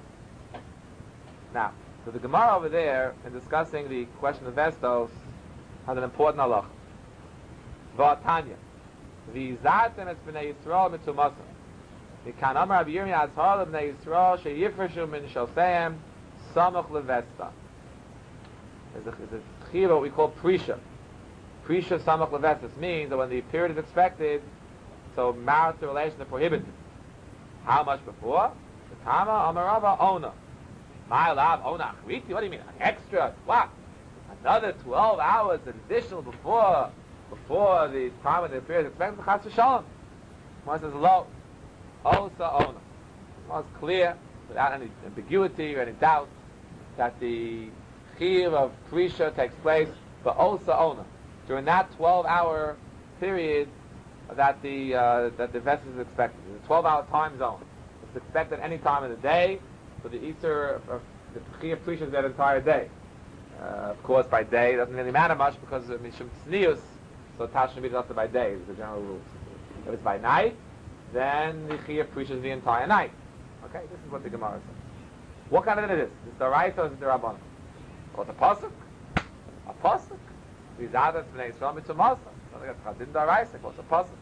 so the Gemara over there, in discussing the question of Vestos, has an important halach. V'atanya. V'izartem es b'nei Yisrael mitzumasam. V'kan amar Rabbi Yirmiyah azhar b'nei Yisrael sheyifreshu min shoseim samach levesta. There's a chiva, what we call prisha. Prisha samach levesta. This means that when the period is expected, so marital relations are prohibited. How much before? The Tama Amarava Ona. My love, Ona Achriti? What do you mean? An extra? What? Another 12 hours additional before the time when the period is expected? Chas v'shalom. One says low. Osa Ona. It's clear, without any ambiguity or any doubt, that the chiv of Prisha takes place for Osa Ona. During that 12-hour period that the vessel is expected. It's a 12-hour time zone. It's expected any time of the day, so the Easter of the Chiyav Prisha is that entire day. Of course, by day it doesn't really matter much because Mishum Tznius, so Tashmid is also by day, is the general rule. If it's by night, then the Chiyav Prisha is the entire night. Okay, this is what the Gemara says. What kind of it is? Is it the Raisa or is it the Rabban? Or the Pasuk? A Pasuk? These others b'nei Yisrael mitzumasa. So they got Chazin the Raisa, it's a Pasuk.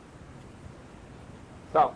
So,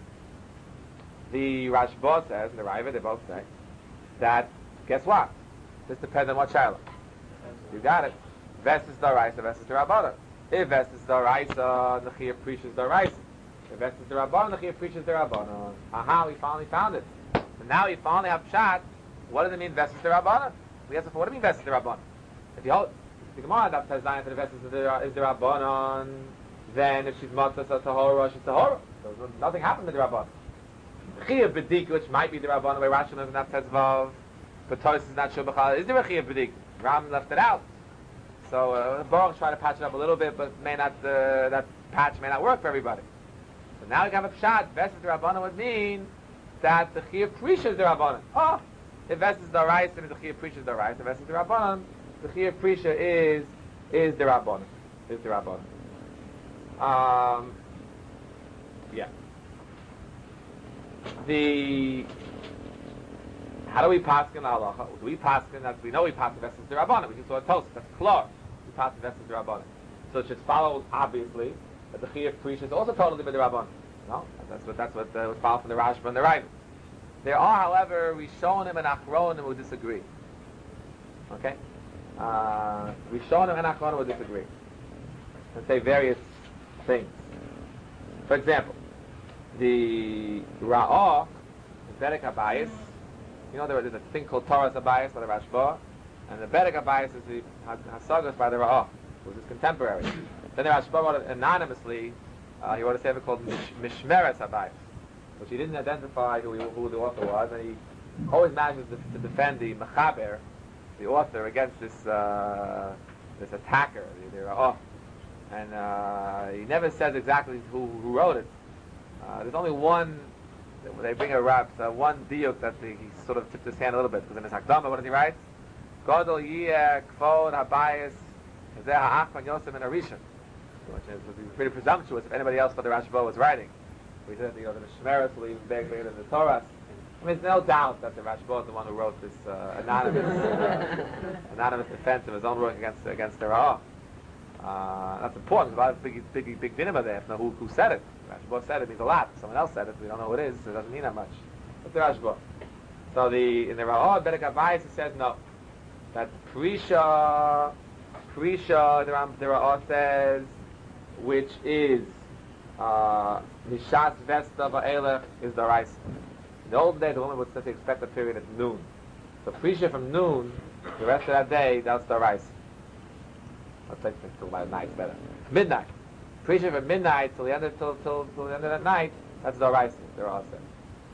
the Rashba says, and the Raiva, they both say, that, guess what? This depends on what Shiloh. You got it. Vestis Daraisa, Vestis Rabbanan. If Vestis Daraisa, the Chiyav Prisha is Daraisa. If Vestis Rabbanan, the Chiyav Prisha is Rabbanan. Aha, we finally found it. So now we finally have Pshat. What does it mean, Vestis Rabbanan? We ask, what do you mean, Vestis Rabbanan? If you hold, the Gemara that says Zion for the Vestis is the Rabbanan, then if she's Matzah Tahora, she's Tahora. So nothing happened to the Rabbanan. Chiyav B'dik, which might be the Rabbanan, where Rashi knows not says Vav, but Tosis is not sure B'chal. Is there a Chiyav B'dik? Ram left it out. So Baruch try to patch it up a little bit, but may not that patch may not work for everybody. So now we have a Pshat. Vestis the Rabbanan would mean that the Chiyav Prisha is the Rabbanan. Oh, if Vestis the Raisa, then the Chiyav Prisha is the Raisa. If Vestis the Rabbanan, the Chiyav Prisha is the Rabbanan. Is the Rabbanan. Yeah. How do we pass in halacha? Do we pass in that we know we pass the Vestis the Rabbanan? We just saw a toast. That's klar. We pass the Vestis the Rabbanan. So it should follow obviously that the Chiyav Prisha is also totally by the Rabbanan. No, that's what follows from the Rashba and the Raiva. There are, however, Rishonim and Achronim who disagree. Okay, Rishonim and Achronim who disagree and say various things. For example, the Ra'ah, the Bedek HaBayis, you know there's a thing called Torah's HaBayis by the Rashba, and the Bedek HaBayis is the Hasagas by the Ra'ah, who's his contemporary. Then the Rashba wrote it anonymously. He wrote a sefer called Mishmeres HaBayis, which he didn't identify who the author was, and he always manages to defend the Mechaber, the author, against this attacker, the Ra'ah. And he never says exactly who wrote it. There's only one, they bring a rap, one diuk that he sort of tipped his hand a little bit, because in his Hakdama, what does he write? Godol Yeh Kvod Habayis Zeh ha'achman Yosef and Arishan, which would be pretty presumptuous if anybody else but the Rashba was writing. We said, the Shmeres will even beg later than the Torah. I mean, there's no doubt that the Rashba is the one who wrote this anonymous defense of his own work against the Ra'ah. That's important. There's a lot of big dilemma there. Now, who said it? Rashba said it means a lot. If someone else said it, we don't know who it is, so it doesn't mean that much. But the Rashba. So in the Ra'ah, Bedek Avayis, it says no. That Prisha, the Ra'ah says, which is Nishat Vesta Va'elech is the rice. In the old days, the woman would simply expect a period at noon. So Prisha from noon, the rest of that day, that's the rice. Let's take till about night, it's better. Midnight. Prisha from midnight till the end of that night, that's the rice, the Ra'ah says.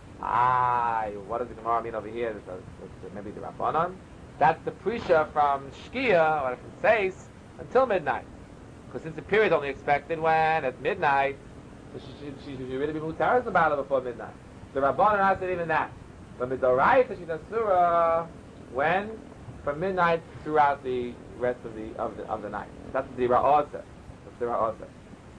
What does the Gemara mean over here? Maybe the Rabbanon. That's the Prisha from Shkia, or from Seis, until midnight. Because since the period is only expected when, at midnight, so she should really be mutaris about it before midnight. The Rabbanon has said even that. But Midoraita, she's Asura, when? From midnight throughout the rest of the night. That's the Ra'ah says. That's the Ra'ah says.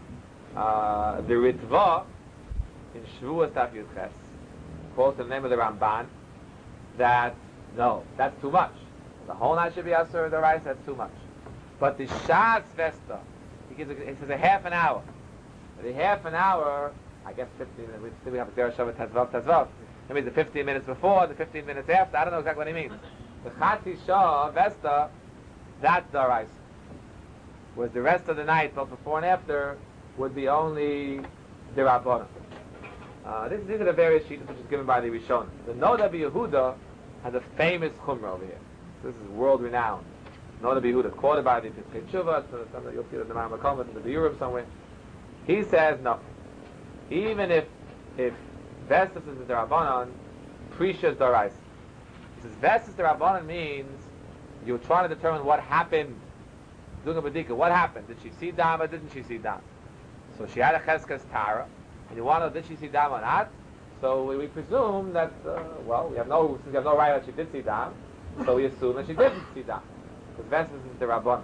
The Ritva, in Shavuos Taf Yud Ches, quotes the name of the Ramban, that, no, that's too much. The whole night should be Asur, the rice, that's too much. But the Shas Vesta, he says a half an hour. The half an hour, I guess 15 minutes, we have a Zerah Shavah Tazvav. Maybe the 15 minutes before, the 15 minutes after, I don't know exactly what he means. The Chati Shah Vesta, that's the rice. Whereas the rest of the night, both before and after, would be only the Rabbanah. These are the various sheets which is given by the Rishon. The Noda B'Yehuda has a famous chumrah over here. This is world renowned. Noda B'Yehuda, quoted by the Tshuva, you'll see it in the Ma'amar Kol, in the Biurim somewhere. He says no. Even if Vestas is the Rabbanon, Prisha is the Rice. He says Vestas the Rabbanon means you're trying to determine what happened. Doing a Badika, what happened? Did she see Dam or didn't she see Dam? So she had a Cheskas Tara, and you want to know did she see Dam or not? So we presume that, since we have no right that she did see Dam, so we assume that she didn't see Dam. Because Vestas is the Rabbanon.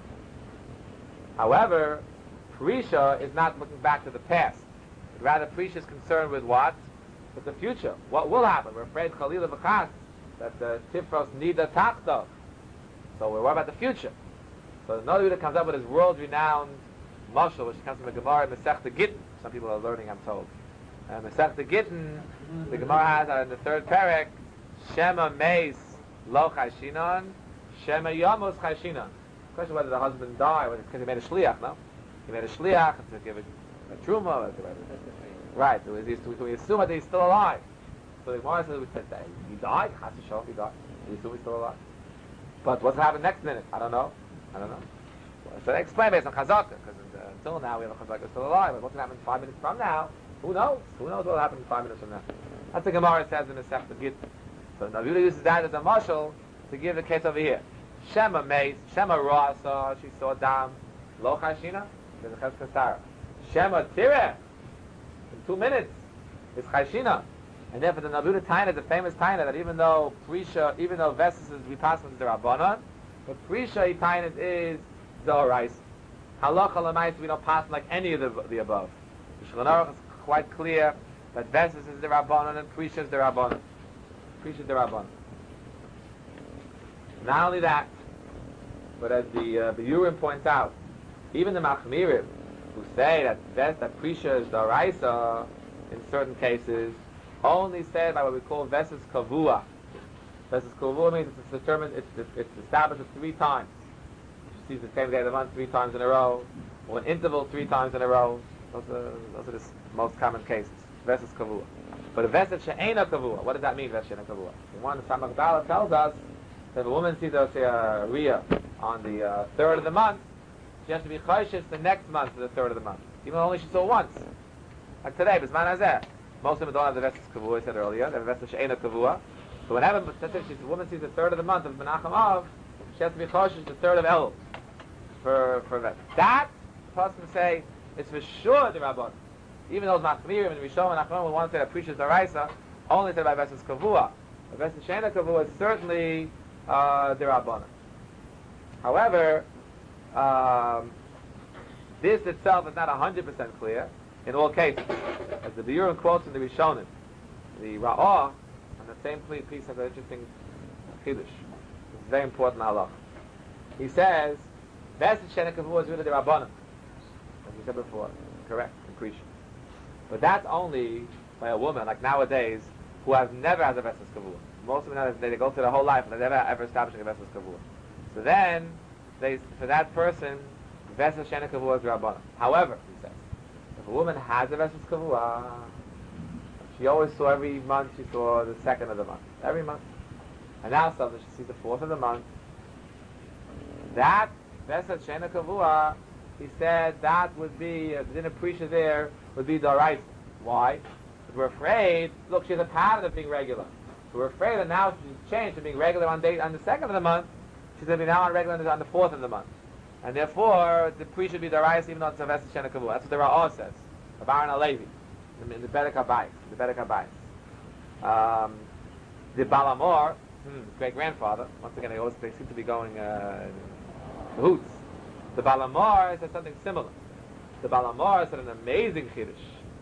However, Prisha is not looking back to the past. Rather, Prisha is concerned with what? With the future. What will happen? We're afraid, Chalila V'chas, that the Tifros Nida Tachto. So we're worried about the future. So the Noda comes up with his world-renowned mashal, which comes from the Gemara in Masechta Gittin. Some people are learning, I'm told. Masechta Gittin, the Gemara has in the third parak, Shema Meis Lo Chayshinon, Shema Yamos Chayshinon. The question whether the husband died, because he made a shliach, no? He made a shliach to give a truma. Right, so we assume that he's still alive. So the Gemara says, he died, Chas Yishalom, he died. We assume he's still alive. But what's happened next minute? I don't know. So they explain based on Chazakah, because until now we have a Chazakah still alive. But what's going to happen 5 minutes from now? Who knows? Who knows what will happen 5 minutes from now? That's what the Gemara says in the Masechta Gittin. So Naviuda uses that as a mashal to give the case over here. Shema Meis, Shema Rasa, she saw Dam, Lo Chayshina, there's a Cheskas Tara. Shema Tireh, in 2 minutes, is Chayshina. And therefore the Naviuda Taina, the famous Taina, that even though Vestas is Vipassana is the Rabbanon, but Prisha Taina is the Orais. Halacha Lamais, we don't pass like any of the above. The Shulchan Aruch is quite clear that Vestas is the Rabbanon and Prisha is the Rabbanon. Prisha is the Rabbanon. Not only that, but as the Biurim points out, even the Machmirim, who say that Prisha is the Oraisa, in certain cases, only said by what we call Vesas Kavua. Vesas Kavua means it's determined, it's established 3 times. She sees the same day of the month 3 times in a row, or an interval 3 times in a row. Those are the most common cases. Vesas Kavua. But a Vesas She'ena Kavua, what does that mean, Vesas She'ena Kavua? The one Samach Bala tells us that if a woman sees a Riyah on the 3rd of the month, she has to be Chayshish the next month for the 3rd of the month. Even though only she saw once. Like today, Bisman Hazeh. Most of them don't have the Vesas Kavua, I said earlier. They have a Vesas She'ena Kavua. So whenever a woman sees the 3rd of the month of Menachem Av, she has to be Chayshish the 3rd of Elul for that. That, the person say, is for sure the Rabbon. Even those Machmirim and Rishon and Achron will want to say that Prisha is the Raisa, only said by Vesas Kavua. The Vesas She'ena Kavua is certainly the Rabbanon. However, This itself is not 100% clear in all cases. As the Biurim quotes in the Rishonim, the Ra'ah, on the same piece of an interesting Chiddush. It's very important halach. He says, Vesed Shena Kavua is really the Rabbanim. As we said before, correct, increase. But that's only by a woman, like nowadays, who has never had a Vesed Kavua. Most of them, they go through their whole life and they never ever establishing a Vesed Kavua. So then, for that person, Vesed Shena Kavua is Rabbanim. However, he says, if a woman has a Vesed Kavua, she always saw every month, she saw the second of the month. Every month. And now suddenly she sees the fourth of the month. That Vesed Shena Kavua, he said that would be, the din of Prisha there would be Daraisa. Why? Because we're afraid, look, she has a pattern of being regular. So we're afraid that now she's changed to being regular on the second of the month, she's going to be now on regular on the fourth of the month. And therefore, the Prisha should be Daraisa even though it's a Vesed Shena Kavua. That's what the Ra'ah says. The Baron Alevi. In the Bedek HaBayis. The Balamor, great-grandfather, once again they seem to be going hoots. The Balamor said something similar. The Balamor said an amazing Chiddush.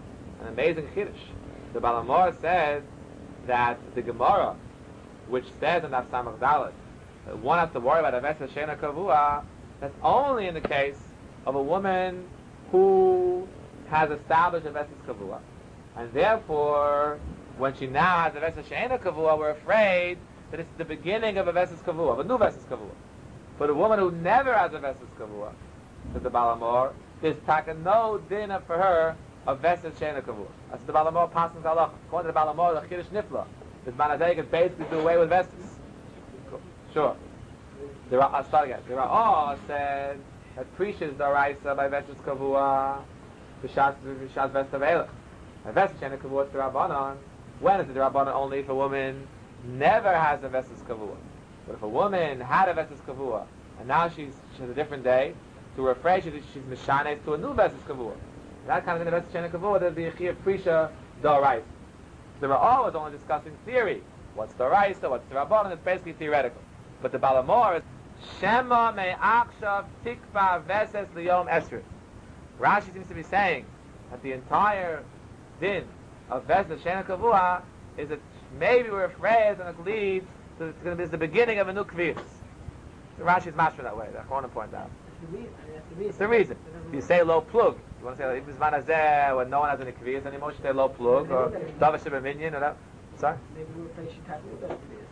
The Balamor said that the Gemara, which says in Daf Samach Dalet, that one has to worry about a Vesed Shena Kavua, that's only in the case of a woman who has established a Vesed Kavua. And therefore, when she now has a Vesed Shena Kavua, we're afraid that it's the beginning of a Vesed Kavua, of a new Vesed Kavua. But a woman who never has a Vesed Kavua, says the Balamor, there's taka no dinner for her of Vesed Shena Kavua. That's the Balamor passing halacha. According to the Balamor, the Chiddush Nifla, this Manazay could basically do away with Vestes. Sure. I'll start again. The Ra'ah said that Prisha is Daraisa by Vesed Kavua, B'shas Vesed Ve'elach. A Vesed Shena Kavua is the Rabbanon. When is it the Rabbanon? Only if a woman never has a Vesed Kavua. But if a woman had a Vesed Kavua, and now she has a different day, so we're afraid she's Mishanes to a new Vesed Kavua. That kind of thing, the Vesed Shena Kavua, there'd be a Chiyuv Prisha Daraisa. The Ra'ah was only discussing theory. What's Daraisa, what's the Rabbanon? It's basically theoretical. But the Balamor is Shema me'achshav tikva veses liyom esrei. Rashi seems to be saying that the entire din of Vesed Shena Kavua is that maybe we're afraid that it leads to it's going to be the beginning of a new Kviyas. So Rashi's mashma that way. I want to point out. It's the reason. If you say low plug, you want to say even Zmanazeh when no one has any Kviyas anymore, you say low plug or Dava Sheba Minyan or that. Sorry? Maybe we're afraid she can't do better Kviyas.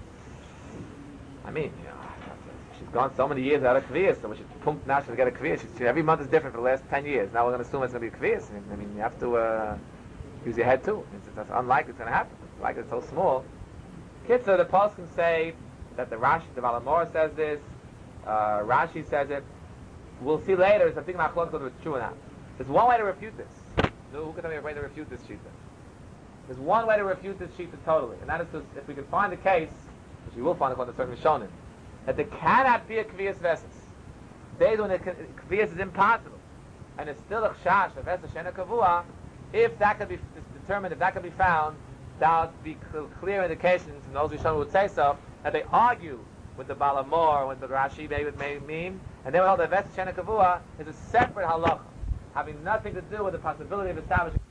I mean, she's gone so many years without a Kviyas, so when she's pumped now, she'll get a Kviyas. Every month is different for the last 10 years. Now we're going to assume it's going to be a Kviyas. I mean, you have to use your head too. It's unlikely it's going to happen. It's like it's so small. Kitzur, the Pulse can say that the Balamor says this, Rashi says it. We'll see later, it's a big machlok whether it's true or not. There's one way to refute this. No, who can tell me a way to refute this shita? There's one way to refute this shita totally, and that is to, if we can find a case, which we will find according to certain Rishonim, that there cannot be a Kviyas Veses. Days when the Kviyas is impossible, and it's still a Chash, a Vesed Shena Kavua, if that could be determined, if that could be found, that would be clear indications from those Rishonim would say so, that they argue with the Balamor, with the Rashi may mean, and they would hold that Vesed Shena Kavua is a separate halacha, having nothing to do with the possibility of establishing